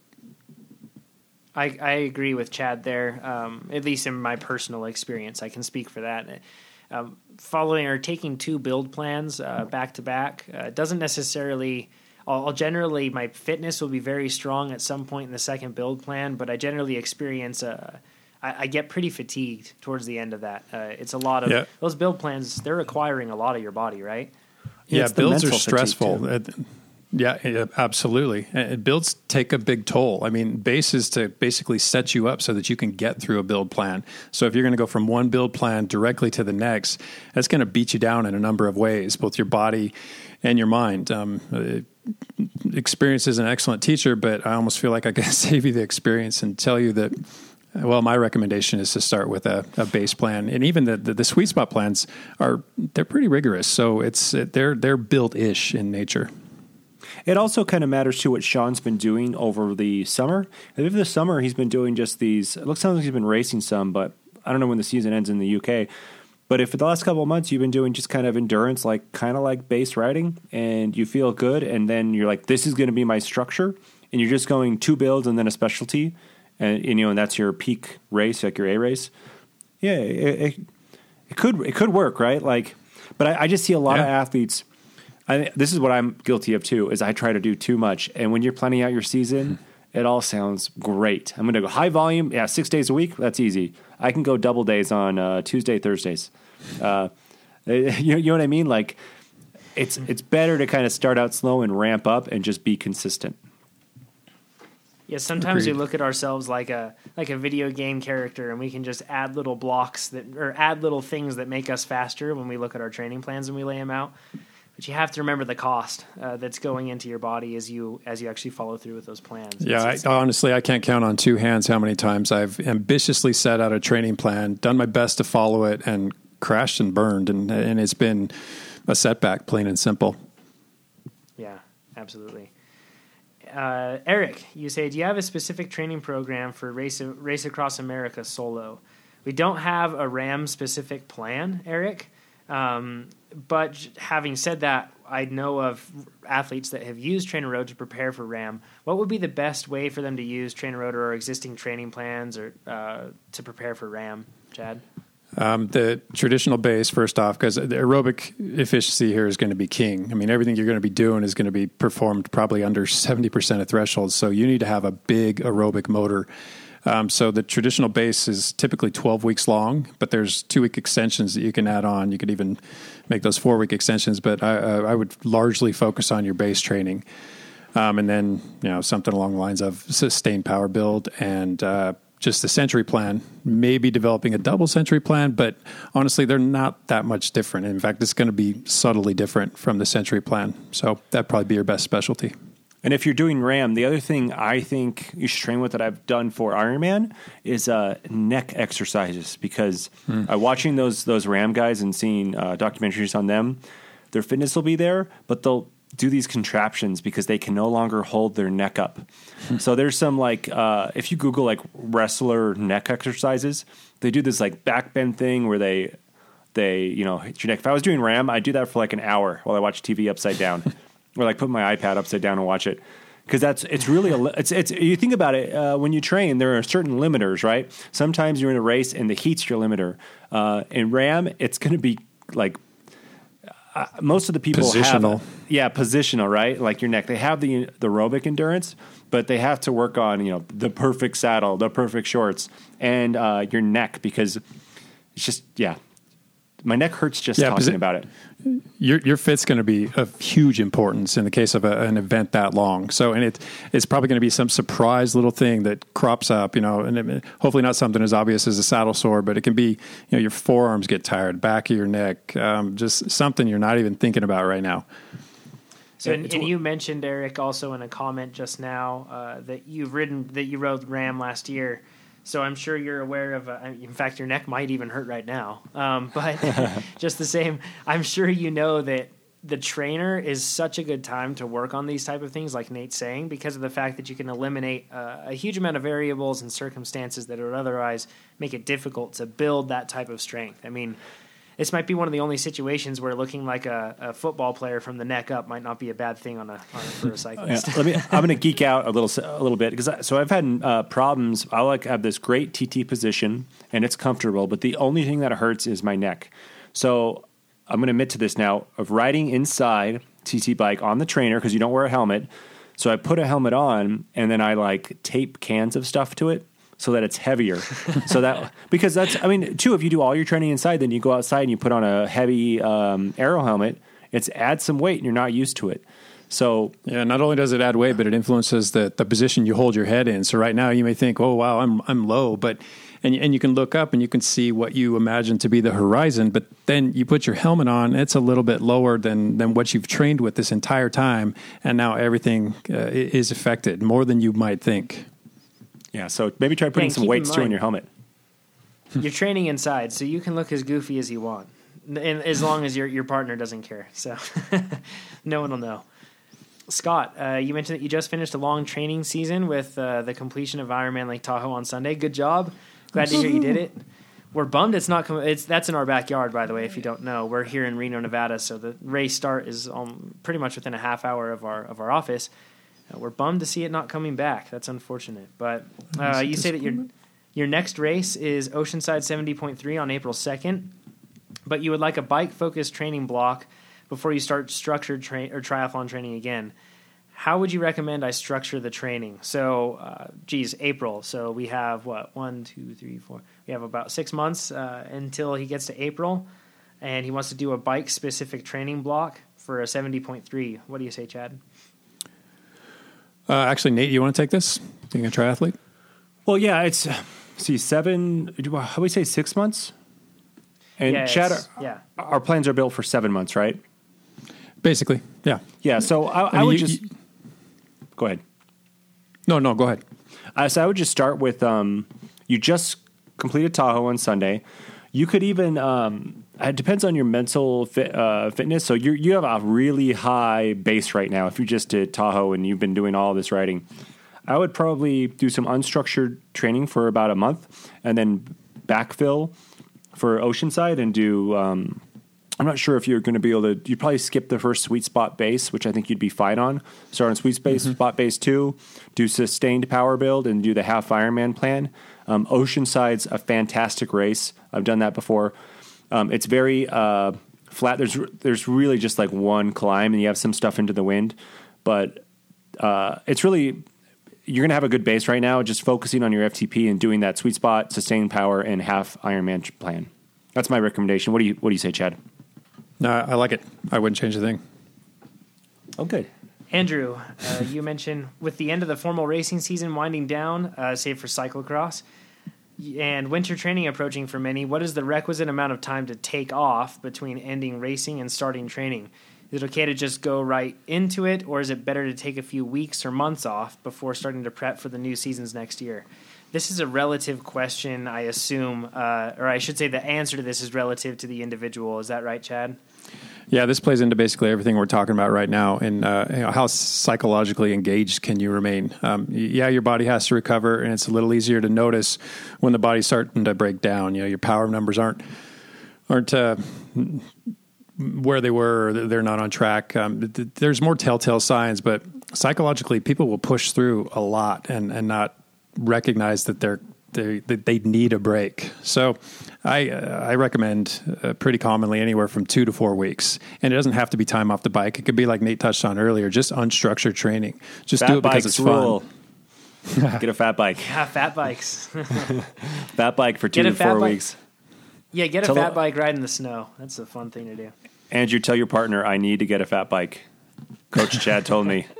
I agree with Chad there. At least in my personal experience, I can speak for that. Following or taking 2 build plans back to back doesn't necessarily. I'll generally, my fitness will be very strong at some point in the second build plan, but I generally experience I get pretty fatigued towards the end of that. It's a lot of those build plans. They're requiring a lot of your body, right? Yeah, builds are stressful. Yeah, absolutely. And builds take a big toll. I mean, base is to basically set you up so that you can get through a build plan. So if you're going to go from one build plan directly to the next, that's going to beat you down in a number of ways, both your body and your mind. Experience is an excellent teacher, but I almost feel like I can save you the experience and tell you that, well, my recommendation is to start with a base plan. And even the sweet spot plans they're pretty rigorous. So they're built-ish in nature. It also kind of matters to what Sean's been doing over the summer. Over the summer, he's been doing just these. It looks like he's been racing some, but I don't know when the season ends in the UK. But if for the last couple of months you've been doing just kind of endurance, kind of like base riding, and you feel good, and then you're like, this is going to be my structure, and you're just going 2 builds and then a specialty, and that's your peak race, like your A race. Yeah, it could work, right? But I just see a lot of athletes. This is what I'm guilty of too, is I try to do too much. And when you're planning out your season, it all sounds great. I'm going to go high volume. 6 days a week. That's easy. I can go double days on Tuesday, Thursdays. You know what I mean? It's better to kind of start out slow and ramp up and just be consistent. Yeah, sometimes Agreed. we look at ourselves like a video game character, and we can just add little blocks or add little things that make us faster when we look at our training plans and we lay them out. But you have to remember the cost that's going into your body as you actually follow through with those plans. Yeah, honestly, I can't count on 2 hands how many times I've ambitiously set out a training plan, done my best to follow it, and crashed and burned, and it's been a setback, plain and simple. Yeah, absolutely. Eric, you say, do you have a specific training program for Race Across America solo? We don't have a RAM-specific plan, Eric. But having said that, I know of athletes that have used Trainer Road to prepare for RAM. What would be the best way for them to use Trainer Road or existing training plans or to prepare for RAM, Chad? The traditional base, first off, because the aerobic efficiency here is going to be king. I mean, everything you're going to be doing is going to be performed probably under 70% of thresholds. So you need to have a big aerobic motor. So the traditional base is typically 12 weeks long, but there's 2-week extensions that you can add on. You could even make those 4-week extensions, but I would largely focus on your base training. And then, something along the lines of sustained power build and just the century plan, maybe developing a double century plan, but honestly, they're not that much different. In fact, it's going to be subtly different from the century plan. So that'd probably be your best specialty. And if you're doing RAM, the other thing I think you should train with that I've done for Ironman is neck exercises, because watching those RAM guys and seeing documentaries on them, their fitness will be there, but they'll do these contraptions because they can no longer hold their neck up. So there's some if you Google wrestler neck exercises, they do this back bend thing where they hit your neck. If I was doing RAM, I'd do that for an hour while I watch TV upside down. Or put my iPad upside down and watch it, because it's really it's you think about it when you train, there are certain limiters, right? Sometimes you're in a race and the heat's your limiter. In RAM, it's going to be most of the people positional. Positional, right? Your neck. They have the aerobic endurance, but they have to work on the perfect saddle, the perfect shorts, and your neck, because it's just my neck hurts just talking about it. Your fit's going to be of huge importance in the case of an event that long. So, and it's probably going to be some surprise little thing that crops up, and hopefully not something as obvious as a saddle sore, but it can be, your forearms get tired, back of your neck, just something you're not even thinking about right now. So, and you mentioned, Eric, also in a comment just now that you rode RAM last year. So I'm sure you're aware of, in fact, your neck might even hurt right now. But just the same, I'm sure you know that the trainer is such a good time to work on these type of things, like Nate's saying, because of the fact that you can eliminate a huge amount of variables and circumstances that would otherwise make it difficult to build that type of strength. I mean, this might be one of the only situations where looking like a football player from the neck up might not be a bad thing for a cyclist. I'm going to geek out a little bit, because I've had problems. I have this great TT position and it's comfortable, but the only thing that hurts is my neck. So I'm going to admit to this now, of riding inside TT bike on the trainer, because you don't wear a helmet. So I put a helmet on and then I tape cans of stuff to it, so that it's heavier. Because if you do all your training inside, then you go outside and you put on a heavy aero helmet, it's adds some weight and you're not used to it. So yeah, not only does it add weight, but it influences the position you hold your head in. So right now you may think, oh, wow, I'm low, but and you can look up and you can see what you imagine to be the horizon, but then you put your helmet on, it's a little bit lower than what you've trained with this entire time, and now everything is affected more than you might think. Yeah, so maybe try putting some weights too in your helmet. You're training inside, so you can look as goofy as you want, and as long as your partner doesn't care. So no one will know. Scott, you mentioned that you just finished a long training season with the completion of Ironman Lake Tahoe on Sunday. Good job. Glad to hear you did it. We're bummed it's not that's in our backyard, by the way, if you don't know. We're here in Reno, Nevada, so the race start is pretty much within a half hour of our office. We're bummed to see it not coming back. That's unfortunate. But you say that your next race is Oceanside 70.3 on April 2nd, but you would like a bike-focused training block before you start structured triathlon training again. How would you recommend I structure the training? So, April. So we have, 1, 2, 3, 4. We have about 6 months until he gets to April, and he wants to do a bike-specific training block for a 70.3. What do you say, Chad? Actually, Nate, you want to take this, being a triathlete? Well, yeah, it's, how do we say 6 months? And yeah, Chad, our plans are built for 7 months, right? Basically, yeah. Yeah, so I would just... Go ahead. No, go ahead. So I would just start with, you just completed Tahoe on Sunday. You could even, it depends on your mental fitness. So you have a really high base right now. If you just did Tahoe and you've been doing all this riding, I would probably do some unstructured training for about a month and then backfill for Oceanside and do, I'm not sure if you're going to be able to, you'd probably skip the first sweet spot base, which I think you'd be fine on. Start on sweet spot base 2, do sustained power build, and do the half Ironman plan. Oceanside's a fantastic race. I've done that before. It's very flat. There's really just like one climb, and you have some stuff into the wind. But it's really, you're going to have a good base right now, just focusing on your FTP and doing that sweet spot, sustained power, and half Ironman plan. That's my recommendation. What do you say, Chad? No, I like it. I wouldn't change a thing. Oh, good. Andrew, you mentioned with the end of the formal racing season winding down, save for cyclocross, and winter training approaching for many, what is the requisite amount of time to take off between ending racing and starting training? Is it okay to just go right into it, or is it better to take a few weeks or months off before starting to prep for the new seasons next year? This is a relative question, I assume, or I should say the answer to this is relative to the individual. Is that right, Chad? Yeah, this plays into basically everything we're talking about right now. And how psychologically engaged can you remain? Your body has to recover, and it's a little easier to notice when the body's starting to break down. Your power numbers aren't where they were, or they're not on track. There's more telltale signs, but psychologically, people will push through a lot and not recognize that they need a break. So I recommend pretty commonly anywhere from 2 to 4 weeks. And it doesn't have to be time off the bike. It could be like Nate touched on earlier, just unstructured training. Just do it because it's fun. Get a fat bike. Yeah, fat bikes. Fat bike for 2 to 4 weeks. Yeah, get a fat bike ride in the snow. That's a fun thing to do. Andrew, tell your partner, I need to get a fat bike. Coach Chad told me.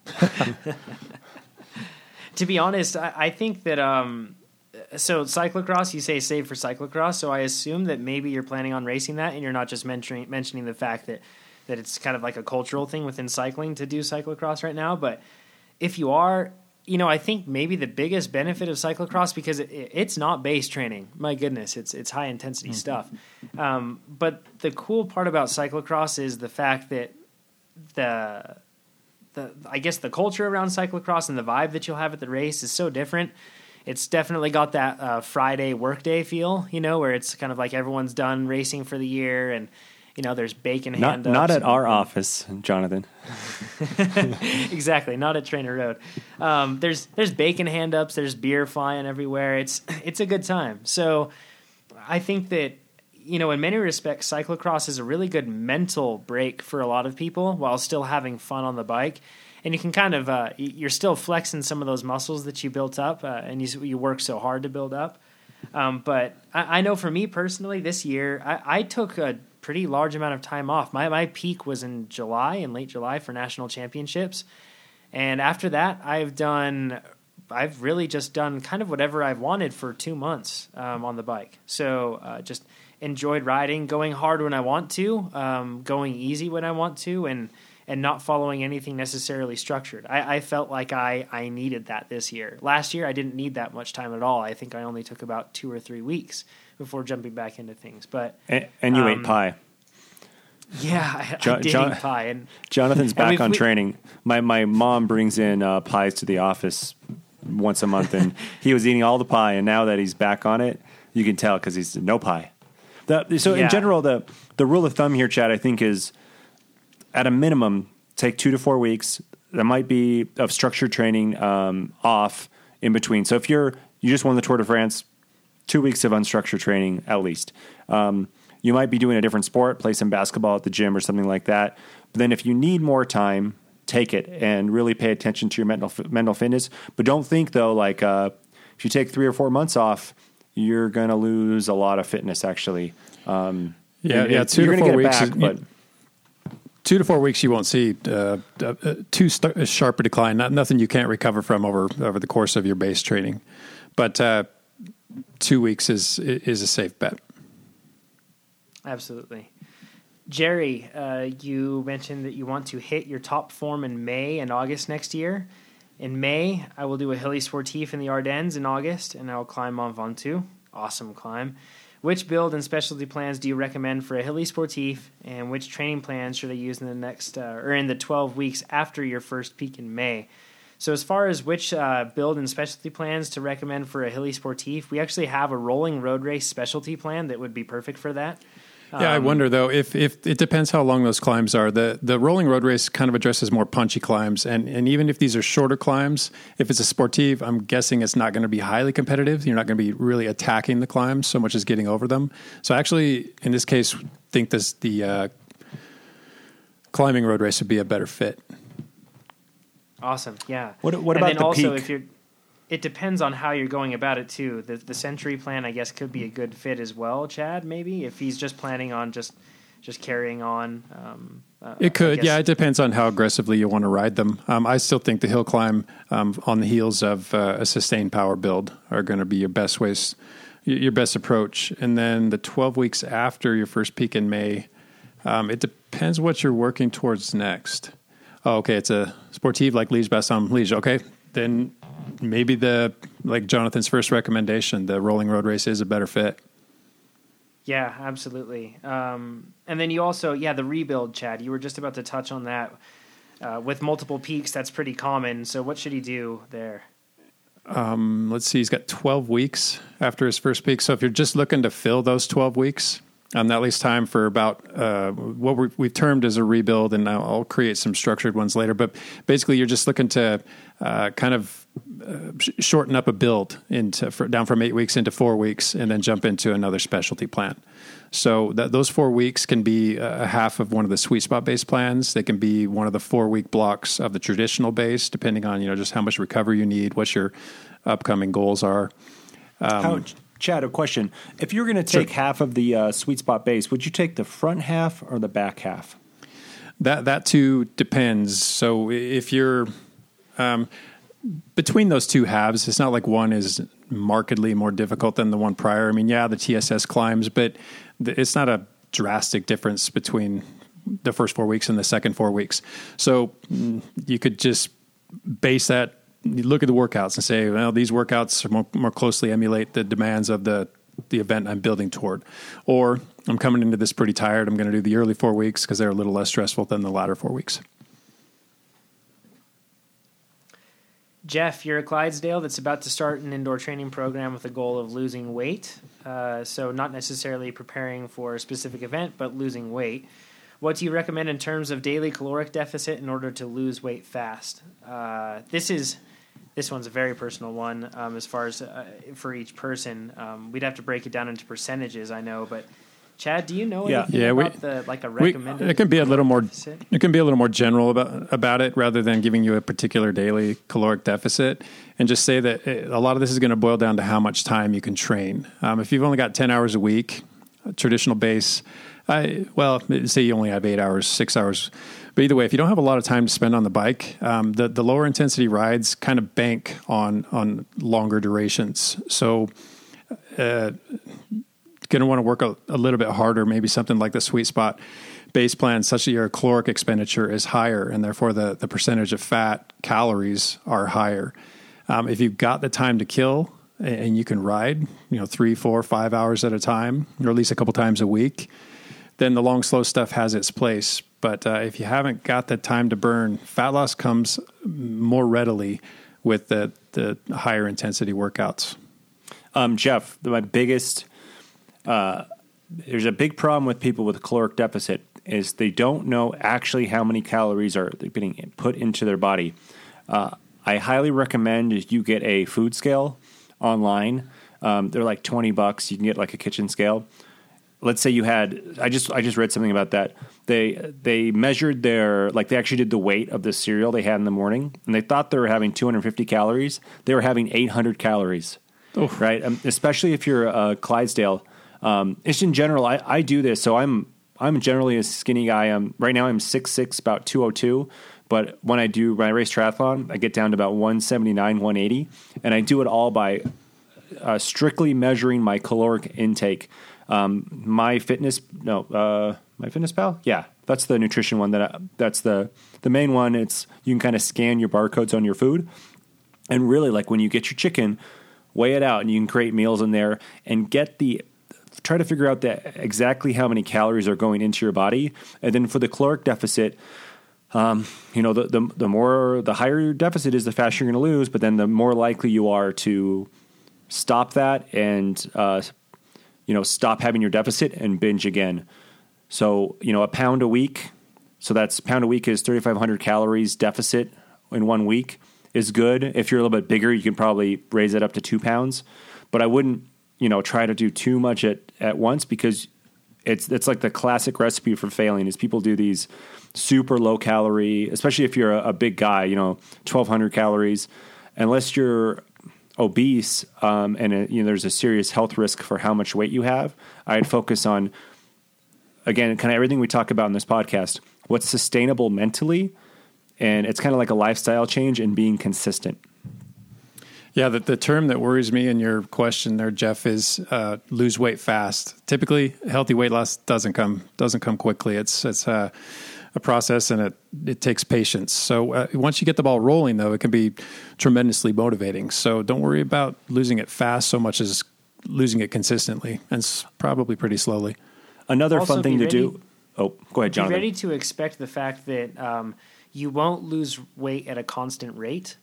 To be honest, I think that so cyclocross, you say save for cyclocross, so I assume that maybe you're planning on racing that, and you're not just mentioning the fact that it's kind of like a cultural thing within cycling to do cyclocross right now. But if you are, I think maybe the biggest benefit of cyclocross, because it's not base training. My goodness, it's high intensity stuff. But the cool part about cyclocross is the fact that I guess the culture around cyclocross and the vibe that you'll have at the race is so different. It's definitely got that Friday workday feel, where it's kind of like everyone's done racing for the year, and there's bacon hand-ups. Not at our office, Jonathan. Exactly, not at Trainer Road. There's bacon hand-ups, there's beer flying everywhere. It's a good time. So I think that in many respects, cyclocross is a really good mental break for a lot of people while still having fun on the bike. And you can kind of, you're still flexing some of those muscles that you built up and you work so hard to build up. But I know for me personally this year, I took a pretty large amount of time off. My peak was in late July for national championships. And after that, I've really just done kind of whatever I've wanted for 2 months on the bike. So just enjoyed riding, going hard when I want to, going easy when I want to, and not following anything necessarily structured. I felt like I needed that this year. Last year, I didn't need that much time at all. I think I only took about 2 or 3 weeks before jumping back into things. But and you ate pie. Yeah, I did eat pie. And Jonathan's back on training. My mom brings in pies to the office once a month, and he was eating all the pie, and now that he's back on it, you can tell because he's no pie. In general, the rule of thumb here, Chad, I think is at a minimum, take 2 to 4 weeks. That might be of structured training off in between. So if you just won the Tour de France, 2 weeks of unstructured training at least. You might be doing a different sport, play some basketball at the gym or something like that. But then if you need more time, take it and really pay attention to your mental fitness. But don't think, though, like if you take 3 or 4 months off, you're going to lose a lot of fitness, actually. 2 to 4 weeks. 2 to 4 weeks, you won't see too sharp a decline. Nothing you can't recover from over the course of your base training. But 2 weeks is a safe bet. Absolutely. Jerry, you mentioned that you want to hit your top form in May and August next year. In May, I will do a Hilly Sportif in the Ardennes in August, and I will climb Mont Ventoux. Awesome climb. Which build and specialty plans do you recommend for a Hilly Sportif, and which training plans should I use in the next in the 12 weeks after your first peak in May? So as far as which build and specialty plans to recommend for a Hilly Sportif, we actually have a rolling road race specialty plan that would be perfect for that. Yeah, I wonder, though, if it depends how long those climbs are. The rolling road race kind of addresses more punchy climbs, and even if these are shorter climbs, if it's a sportive, I'm guessing it's not going to be highly competitive. You're not going to be really attacking the climbs so much as getting over them. So I actually, in this case, think the climbing road race would be a better fit. Awesome, yeah. What about the also, peak? It depends on how you're going about it, too. The Century plan, I guess, could be a good fit as well, Chad, maybe, if he's just planning on just carrying on. It could, yeah. It depends on how aggressively you want to ride them. I still think the hill climb on the heels of a sustained power build are going to be your best approach. And then the 12 weeks after your first peak in May, it depends what you're working towards next. Oh, okay, it's a sportive like Liège-Bastogne-Liège. Okay, then maybe like Jonathan's first recommendation, the rolling road race is a better fit. Yeah, absolutely. And then you also, the rebuild, Chad, you were just about to touch on that. With multiple peaks, that's pretty common. So what should he do there? Let's see, he's got 12 weeks after his first peak. So if you're just looking to fill those 12 weeks, that leaves time for about what we've termed as a rebuild, and I'll create some structured ones later. But basically, you're just looking to kind of shorten up a build down from 8 weeks into 4 weeks, and then jump into another specialty plan. So those 4 weeks can be a half of one of the sweet spot base plans. They can be one of the 4 week blocks of the traditional base, depending on just how much recovery you need, what your upcoming goals are. Chad, a question. If you're going to take half of the sweet spot base, would you take the front half or the back half? That too depends. So if you're between those two halves, it's not like one is markedly more difficult than the one prior. I mean, the TSS climbs, but it's not a drastic difference between the first 4 weeks and the second 4 weeks. So you could just base that. You look at the workouts and say, well, these workouts more closely emulate the demands of the event I'm building toward. Or I'm coming into this pretty tired. I'm going to do the early 4 weeks because they're a little less stressful than the latter 4 weeks. Jeff, you're a Clydesdale that's about to start an indoor training program with the goal of losing weight. So not necessarily preparing for a specific event, but losing weight. What do you recommend in terms of daily caloric deficit in order to lose weight fast? This one's a very personal one as far as for each person. We'd have to break it down into percentages, I know, but Chad, do you know anything about a recommended? It can be a little more. Deficit? It can be a little more general about it, rather than giving you a particular daily caloric deficit, and just say that a lot of this is going to boil down to how much time you can train. If you've only got 10 hours a week, traditional base, Well, say you only have 8 hours, 6 hours. But either way, if you don't have a lot of time to spend on the bike, the lower intensity rides kind of bank on longer durations. So going to want to work a little bit harder, maybe something like the Sweet Spot base plan, such that your caloric expenditure is higher, and therefore the percentage of fat calories are higher. If you've got the time to kill and you can ride, 3, 4, 5 hours at a time, or at least a couple times a week, then the long, slow stuff has its place. But if you haven't got the time to burn, fat loss comes more readily with the higher intensity workouts. Jeff, my biggest, there's a big problem with people with a caloric deficit is they don't know actually how many calories are being put into their body. I highly recommend you get a food scale online. They're like $20. You can get like a kitchen scale. Let's say you had, I just read something about that. They measured they actually did the weight of the cereal they had in the morning, and they thought they were having 250 calories. They were having 800 calories, right? Especially if you're a Clydesdale. Just in general, I do this. So I'm generally a skinny guy. Right now I'm 6'6", about 202. But when I race triathlon, I get down to about 179, 180. And I do it all by strictly measuring my caloric intake. MyFitnessPal? Yeah, that's the nutrition one. That's the main one. It's you can kind of scan your barcodes on your food. And really, like when you get your chicken, weigh it out, and you can create meals in there and try to figure out exactly how many calories are going into your body. And then for the caloric deficit, the higher your deficit is, the faster you're going to lose, but then the more likely you are to stop that and, stop having your deficit and binge again. So, a pound a week. So that's pound a week is 3,500 calories deficit in 1 week is good. If you're a little bit bigger, you can probably raise it up to 2 pounds, but I wouldn't, try to do too much at once, because it's like the classic recipe for failing is people do these super low calorie, especially if you're a big guy, 1,200 calories, unless you're obese, and there's a serious health risk for how much weight you have. I'd focus on, again, kind of everything we talk about in this podcast, what's sustainable mentally. And it's kind of like a lifestyle change and being consistent. Yeah, the term that worries me in your question there, Jeff, is lose weight fast. Typically, healthy weight loss doesn't come quickly. It's a process, and it takes patience. So once you get the ball rolling, though, it can be tremendously motivating. So don't worry about losing it fast so much as losing it consistently, and probably pretty slowly. Another fun thing to do. Oh, go ahead, Jonathan. Be ready to expect the fact that you won't lose weight at a constant rate.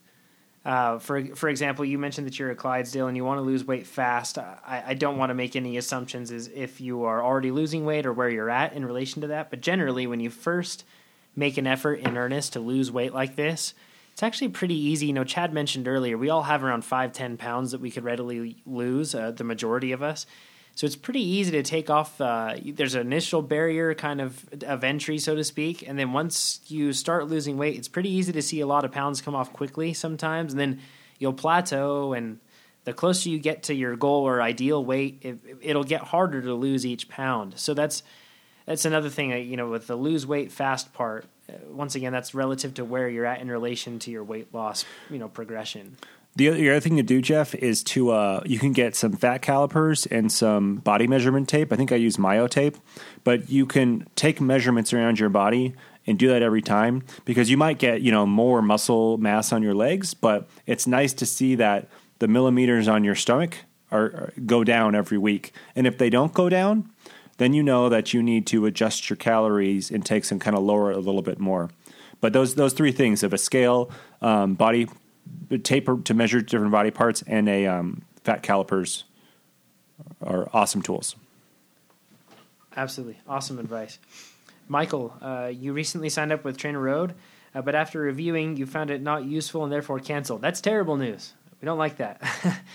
For example, you mentioned that you're a Clydesdale and you want to lose weight fast. I don't want to make any assumptions as if you are already losing weight or where you're at in relation to that. But generally, when you first make an effort in earnest to lose weight like this, it's actually pretty easy. Chad mentioned earlier, we all have around 5-10 pounds that we could readily lose, the majority of us. So it's pretty easy to take off. There's an initial barrier kind of entry, so to speak. And then once you start losing weight, it's pretty easy to see a lot of pounds come off quickly sometimes. And then you'll plateau. And the closer you get to your goal or ideal weight, it'll get harder to lose each pound. So that's another thing, with the lose weight fast part. Once again, that's relative to where you're at in relation to your weight loss, progression. The other thing to do, Jeff, is to you can get some fat calipers and some body measurement tape. I think I use Myo tape, but you can take measurements around your body and do that every time, because you might get more muscle mass on your legs, but it's nice to see that the millimeters on your stomach go down every week. And if they don't go down, then you know that you need to adjust your calories intakes and kind of lower it a little bit more. But those three things of a scale, body tape to measure different body parts, and a fat calipers are awesome tools. Absolutely. Awesome advice. Michael, you recently signed up with TrainerRoad, but after reviewing, you found it not useful and therefore canceled. That's terrible news. We don't like that.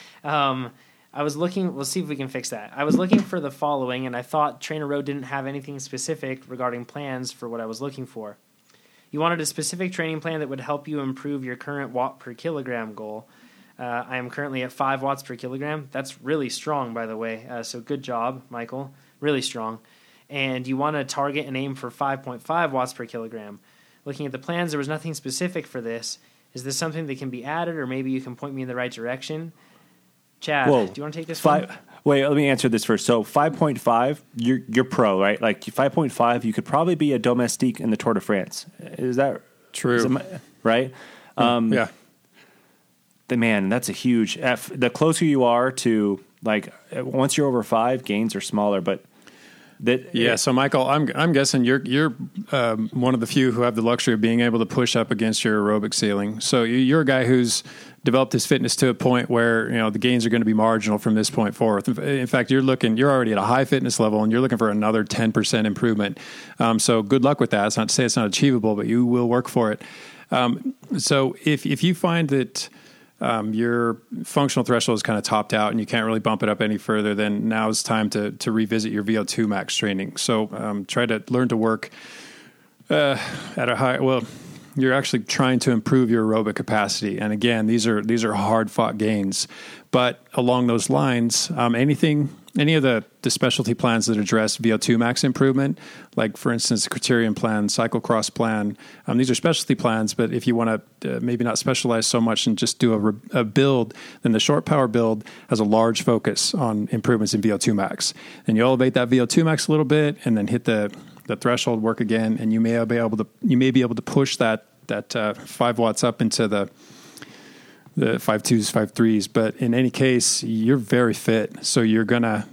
I was looking, we'll see if we can fix that. I was looking for the following, and I thought TrainerRoad didn't have anything specific regarding plans for what I was looking for. You wanted a specific training plan that would help you improve your current watt per kilogram goal. I am currently at 5 watts per kilogram. That's really strong, by the way. So good job, Michael. Really strong. and you want to target and aim for 5.5 watts per kilogram. Looking at the plans, there was nothing specific for this. Is this something that can be added, or maybe you can point me in the right direction? Chad, do you want to take this one? Wait, let me answer this first. So 5.5, you're pro, right? Like 5.5, you could probably be a domestique in the Tour de France. Is that true? Right? Yeah. Man, that's a huge F. The closer you are to, like, once you're over 5, gains are smaller, but so Michael, I'm guessing you're one of the few who have the luxury of being able to push up against your aerobic ceiling. So you're a guy who's developed his fitness to a point where the gains are going to be marginal from this point forth. In fact, you're already at a high fitness level, and you're looking for another 10% improvement. So good luck with that. It's not to say it's not achievable, but you will work for it. So if you find that your functional threshold is kind of topped out and you can't really bump it up any further, then now it's time to revisit your VO2 max training. So try to learn to work at a high. Well, you're actually trying to improve your aerobic capacity, and again, these are hard fought gains. But along those lines, any of the specialty plans that address VO2 max improvement, like for instance, the Criterium plan, Cyclocross plan, these are specialty plans. But if you want to maybe not specialize so much and just do a build, then the short power build has a large focus on improvements in VO2 max. And you elevate that VO2 max a little bit, and then hit the threshold work again, and you may be able to push that 5 watts up into the 5.2s, 5.3s, but in any case, you're very fit, so you're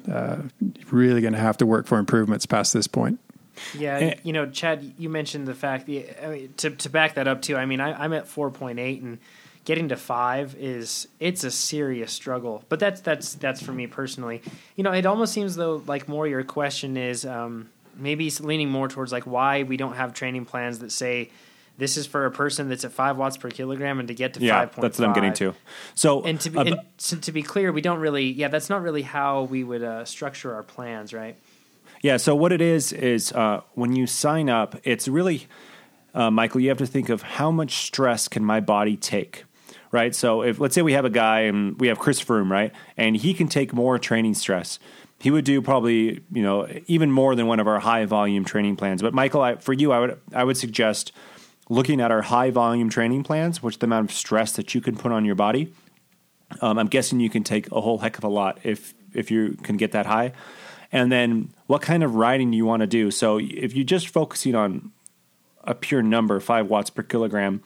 really gonna have to work for improvements past this point. Yeah, Chad, you mentioned the fact to back that up too. I mean, I'm at 4.8, and getting to 5 it's a serious struggle. But that's for me personally. It almost seems though like more your question is maybe leaning more towards like why we don't have training plans that say this is for a person that's at 5 watts per kilogram and to get to 5.5. Yeah, that's what I'm getting to. So, and to be clear, we don't really, that's not really how we would structure our plans, right? Yeah, so what it is when you sign up, it's really, Michael, you have to think of how much stress can my body take, right? So if let's say we have a guy and we have Chris Froome, right? And he can take more training stress. He would do probably, even more than one of our high volume training plans. But Michael, for you, I would suggest looking at our high volume training plans, which the amount of stress that you can put on your body. I'm guessing you can take a whole heck of a lot if you can get that high. And then what kind of riding do you want to do? So if you're just focusing on a pure number, 5 watts per kilogram,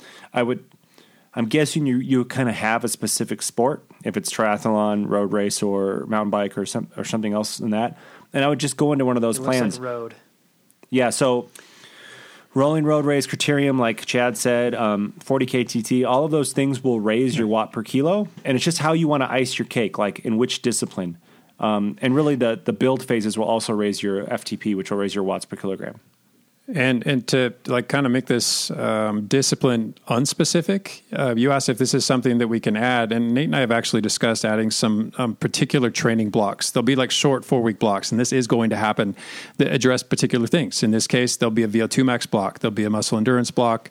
I'm guessing you kind of have a specific sport, if it's triathlon, road race, or mountain bike, or something else than that. And I would just go into one of those plans. Like road. Yeah, so rolling road race, Criterium, like Chad said, 40 KTT, all of those things will raise your watt per kilo. And it's just how you want to ice your cake, like in which discipline. And really the build phases will also raise your FTP, which will raise your watts per kilogram. And to like kind of make this discipline unspecific, you asked if this is something that we can add, and Nate and I have actually discussed adding some particular training blocks. They'll be like short 4-week blocks, and this is going to happen that address particular things. In this case, there'll be a VO2 max block, there'll be a muscle endurance block,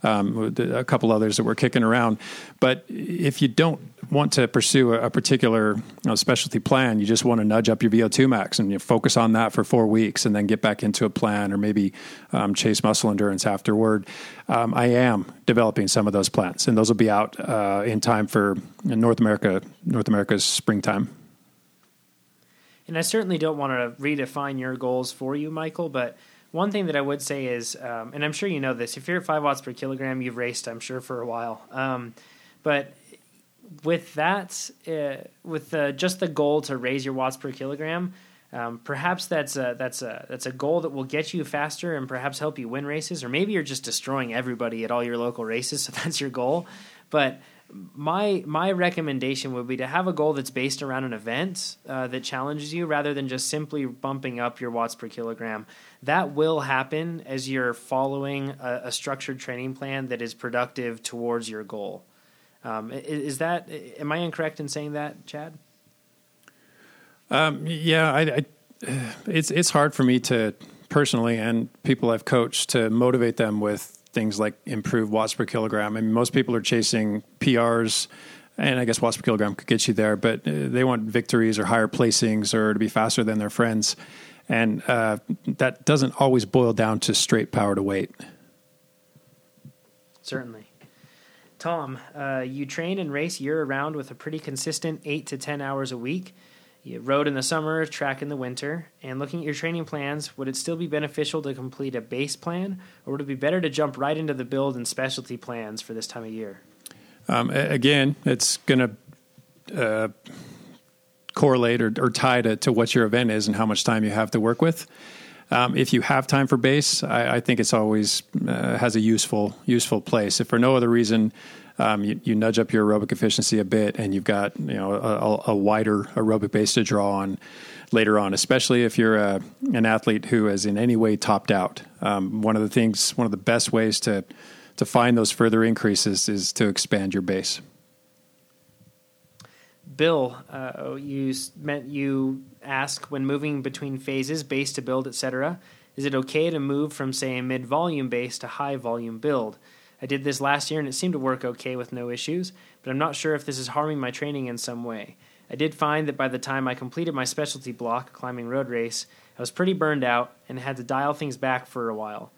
a couple others that we're kicking around. But if you don't want to pursue a particular specialty plan, you just want to nudge up your VO2 max and focus on that for 4 weeks and then get back into a plan, or maybe chase muscle endurance afterward. I am developing some of those plans, and those will be out in time for North America's springtime. And I certainly don't want to redefine your goals for you, Michael, but one thing that I would say is, and I'm sure you know this, if you're at 5 watts per kilogram, you've raced, I'm sure, for a while. But with that, just the goal to raise your watts per kilogram, perhaps that's a goal that will get you faster and perhaps help you win races, or maybe you're just destroying everybody at all your local races, so that's your goal. But my recommendation would be to have a goal that's based around an event that challenges you, rather than just simply bumping up your watts per kilogram. That will happen as you're following a structured training plan that is productive towards your goal. Am I incorrect in saying that, Chad? Yeah, it's hard for me to personally, and people I've coached, to motivate them with things like improved watts per kilogram. I mean, most people are chasing PRs, and I guess watts per kilogram could get you there, but they want victories or higher placings or to be faster than their friends. And that doesn't always boil down to straight power to weight. Certainly. Tom, you train and race year-round with a pretty consistent 8 to 10 hours a week. You rode in the summer, track in the winter. And looking at your training plans, would it still be beneficial to complete a base plan, or would it be better to jump right into the build and specialty plans for this time of year? Again, it's going to correlate or tie to what your event is and how much time you have to work with. If you have time for base, I think it's always has a useful place. If for no other reason, you nudge up your aerobic efficiency a bit, and you've got a wider aerobic base to draw on later on. Especially if you're an athlete who is in any way topped out. One of the best ways to find those further increases is to expand your base. Bill, you ask, when moving between phases, base to build, etc., is it okay to move from, say, a mid-volume base to high-volume build? I did this last year, and it seemed to work okay with no issues, but I'm not sure if this is harming my training in some way. I did find that by the time I completed my specialty block, climbing road race, I was pretty burned out and had to dial things back for a while.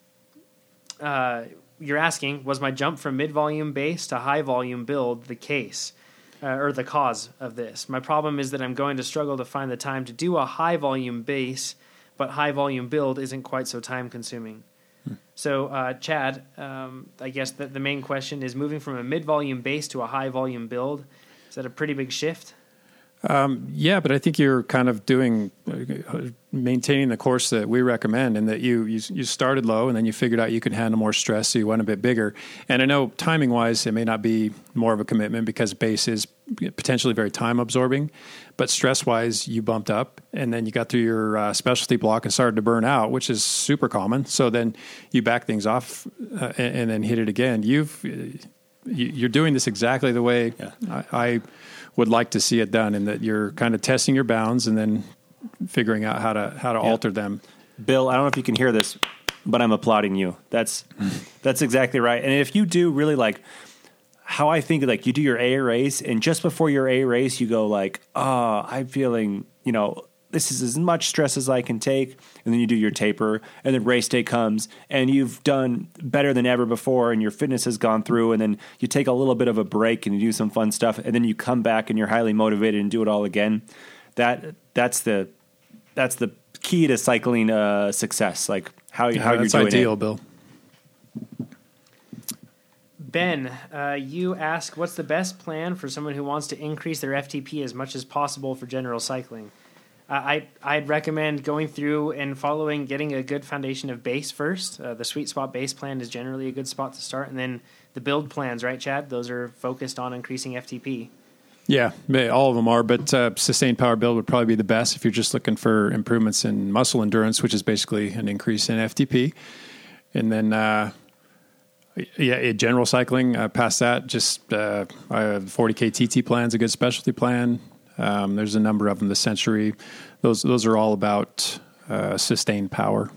You're asking, was my jump from mid-volume base to high-volume build the case? Or the cause of this. My problem is that I'm going to struggle to find the time to do a high-volume base, but high-volume build isn't quite so time-consuming. So, Chad, I guess the main question is, moving from a mid-volume base to a high-volume build, is that a pretty big shift? Yeah, but I think you're kind of maintaining the course that we recommend, and that you started low and then you figured out you could handle more stress, so you went a bit bigger. And I know timing wise, it may not be more of a commitment because base is potentially very time absorbing, but stress wise, you bumped up and then you got through your specialty block and started to burn out, which is super common. So then you back things off and then hit it again. You're doing this exactly the way I would like to see it done, in that you're kind of testing your bounds and then figuring out how to alter them. Bill, I don't know if you can hear this, but I'm applauding you. That's exactly right. And if you do really like how I think, like you do your A race, and just before your A race, you go like, oh, I'm feeling, this is as much stress as I can take. And then you do your taper, and then race day comes, and you've done better than ever before, and your fitness has gone through, and then you take a little bit of a break and you do some fun stuff, and then you come back and you're highly motivated and do it all again. That's the key to cycling success. Like how you're doing ideal, it. Bill. Ben, you ask, what's the best plan for someone who wants to increase their FTP as much as possible for general cycling? I'd recommend going through and getting a good foundation of base first. The sweet spot base plan is generally a good spot to start. And then the build plans, right, Chad? Those are focused on increasing FTP. Yeah, all of them are, but sustained power build would probably be the best if you're just looking for improvements in muscle endurance, which is basically an increase in FTP. And then, general cycling, past that, just 40K TT plan is a good specialty plan. There's a number of them. The Century, those are all about sustained power.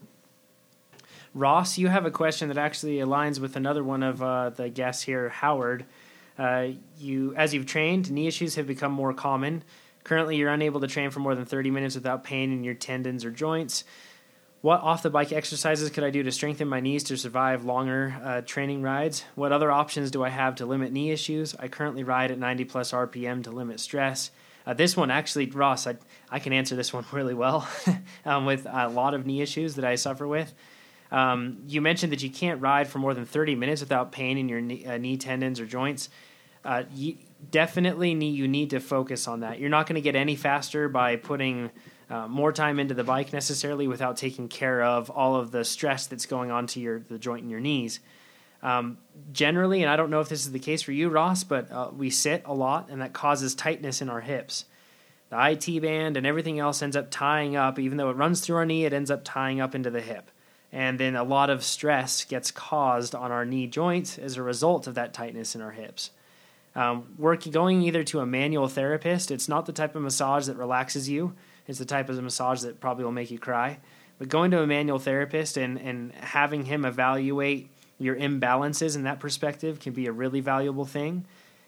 Ross, you have a question that actually aligns with another one of the guests here, Howard. As you've trained, knee issues have become more common. Currently, you're unable to train for more than 30 minutes without pain in your tendons or joints. What off-the-bike exercises could I do to strengthen my knees to survive longer training rides? What other options do I have to limit knee issues? I currently ride at 90-plus RPM to limit stress. This one, actually, Ross, I can answer this one really well with a lot of knee issues that I suffer with. You mentioned that you can't ride for more than 30 minutes without pain in your knee tendons or joints. You need to focus on that. You're not going to get any faster by putting more time into the bike necessarily without taking care of all of the stress that's going on to the joint in your knees. Generally, and I don't know if this is the case for you, Ross, but we sit a lot, and that causes tightness in our hips. The IT band and everything else ends up tying up. Even though it runs through our knee, it ends up tying up into the hip. And then a lot of stress gets caused on our knee joints as a result of that tightness in our hips. Going either to a manual therapist, it's not the type of massage that relaxes you. It's the type of massage that probably will make you cry. But going to a manual therapist and having him evaluate your imbalances in that perspective can be a really valuable thing.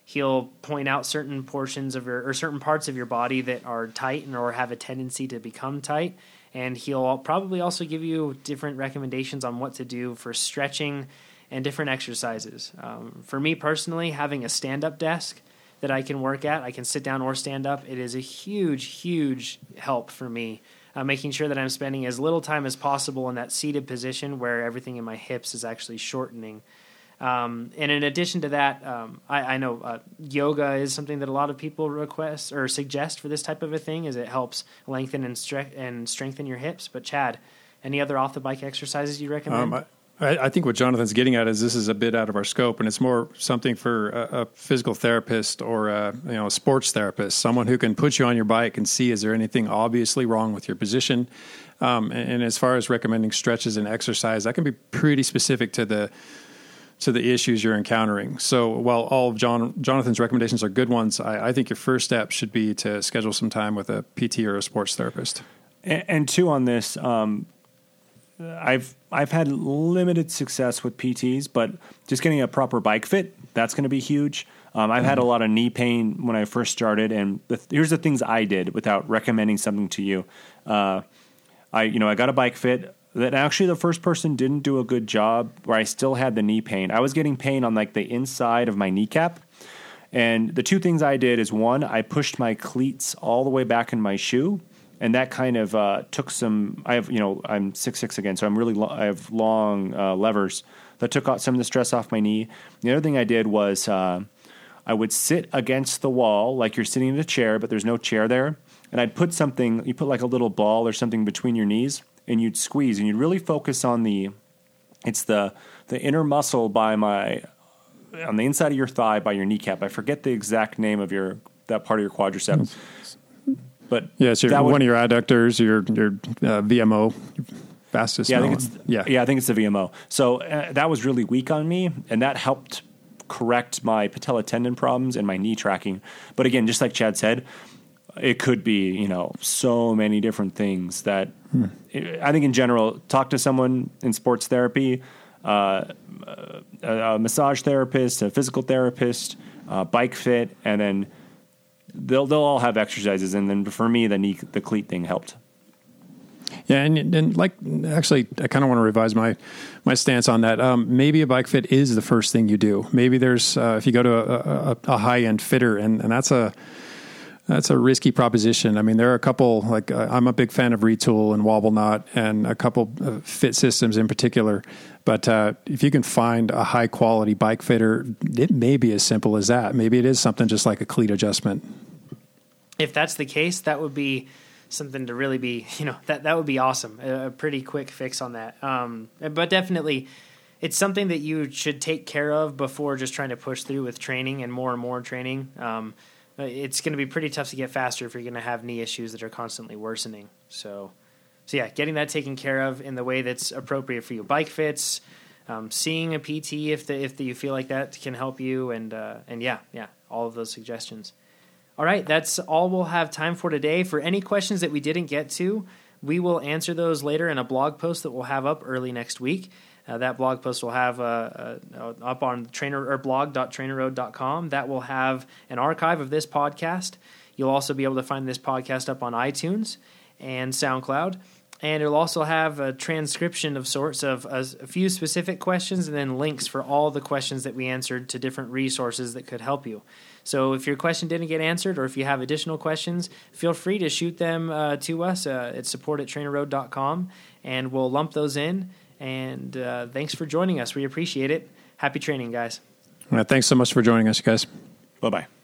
He'll point out certain portions of or certain parts of your body that are tight or have a tendency to become tight. And he'll probably also give you different recommendations on what to do for stretching and different exercises. For me personally, having a stand-up desk that I can work at, I can sit down or stand up, it is a huge, huge help for me. Making sure that I'm spending as little time as possible in that seated position where everything in my hips is actually shortening. And in addition to that, I know yoga is something that a lot of people request or suggest for this type of a thing, as it helps lengthen and strengthen your hips. But Chad, any other off the bike exercises you recommend? I think what Jonathan's getting at is this is a bit out of our scope, and it's more something for a physical therapist or a sports therapist, someone who can put you on your bike and see is there anything obviously wrong with your position. And as far as recommending stretches and exercise, that can be pretty specific to the issues you're encountering. So while all of Jonathan's recommendations are good ones, I think your first step should be to schedule some time with a PT or a sports therapist. And two on this, I've had limited success with PTs, but just getting a proper bike fit, that's going to be huge. I've had a lot of knee pain when I first started, and here's the things I did without recommending something to you. I got a bike fit. That actually the first person didn't do a good job, where I still had the knee pain. I was getting pain on like the inside of my kneecap. And the two things I did is, one, I pushed my cleats all the way back in my shoe. And that kind of took some, I'm 6'6" again, so I have long levers that took out some of the stress off my knee. The other thing I did was I would sit against the wall like you're sitting in a chair, but there's no chair there. And I'd put something, you put like a little ball or something between your knees, and you'd squeeze, and you'd really focus on the inner muscle on the inside of your thigh by your kneecap. I forget the exact name of that part of your quadricep. But yeah, it's one of your adductors, your VMO, fastest. Yeah, I think it's the VMO. So that was really weak on me, and that helped correct my patella tendon problems and my knee tracking. But again, just like Chad said, it could be, so many different things that I think in general, talk to someone in sports therapy, a massage therapist, a physical therapist, bike fit, and then they'll all have exercises. And then for me, the cleat thing helped. Yeah, and like, actually, I kind of want to revise my stance on that. Maybe a bike fit is the first thing you do. Maybe there's if you go to a high end fitter, and that's a risky proposition. I mean, there are a couple, like I'm a big fan of Retool and Wobble Knot and a couple of fit systems in particular. But if you can find a high quality bike fitter, it may be as simple as that. Maybe it is something just like a cleat adjustment. If that's the case, that would be something to really be, that would be awesome. A pretty quick fix on that. But definitely, it's something that you should take care of before just trying to push through with training and more training. It's going to be pretty tough to get faster if you're going to have knee issues that are constantly worsening. So yeah, getting that taken care of in the way that's appropriate for you. Bike fits, seeing a PT if you feel like that can help you, and yeah, all of those suggestions. All right, that's all we'll have time for today. For any questions that we didn't get to, we will answer those later in a blog post that we'll have up early next week. That blog post will have up on blog.trainerroad.com. That will have an archive of this podcast. You'll also be able to find this podcast up on iTunes and SoundCloud. And it'll also have a transcription of sorts of a few specific questions, and then links for all the questions that we answered to different resources that could help you. So if your question didn't get answered, or if you have additional questions, feel free to shoot them to us at support@trainerroad.com, and we'll lump those in. And thanks for joining us. We appreciate it. Happy training, guys. All right, thanks so much for joining us, guys. Bye-bye.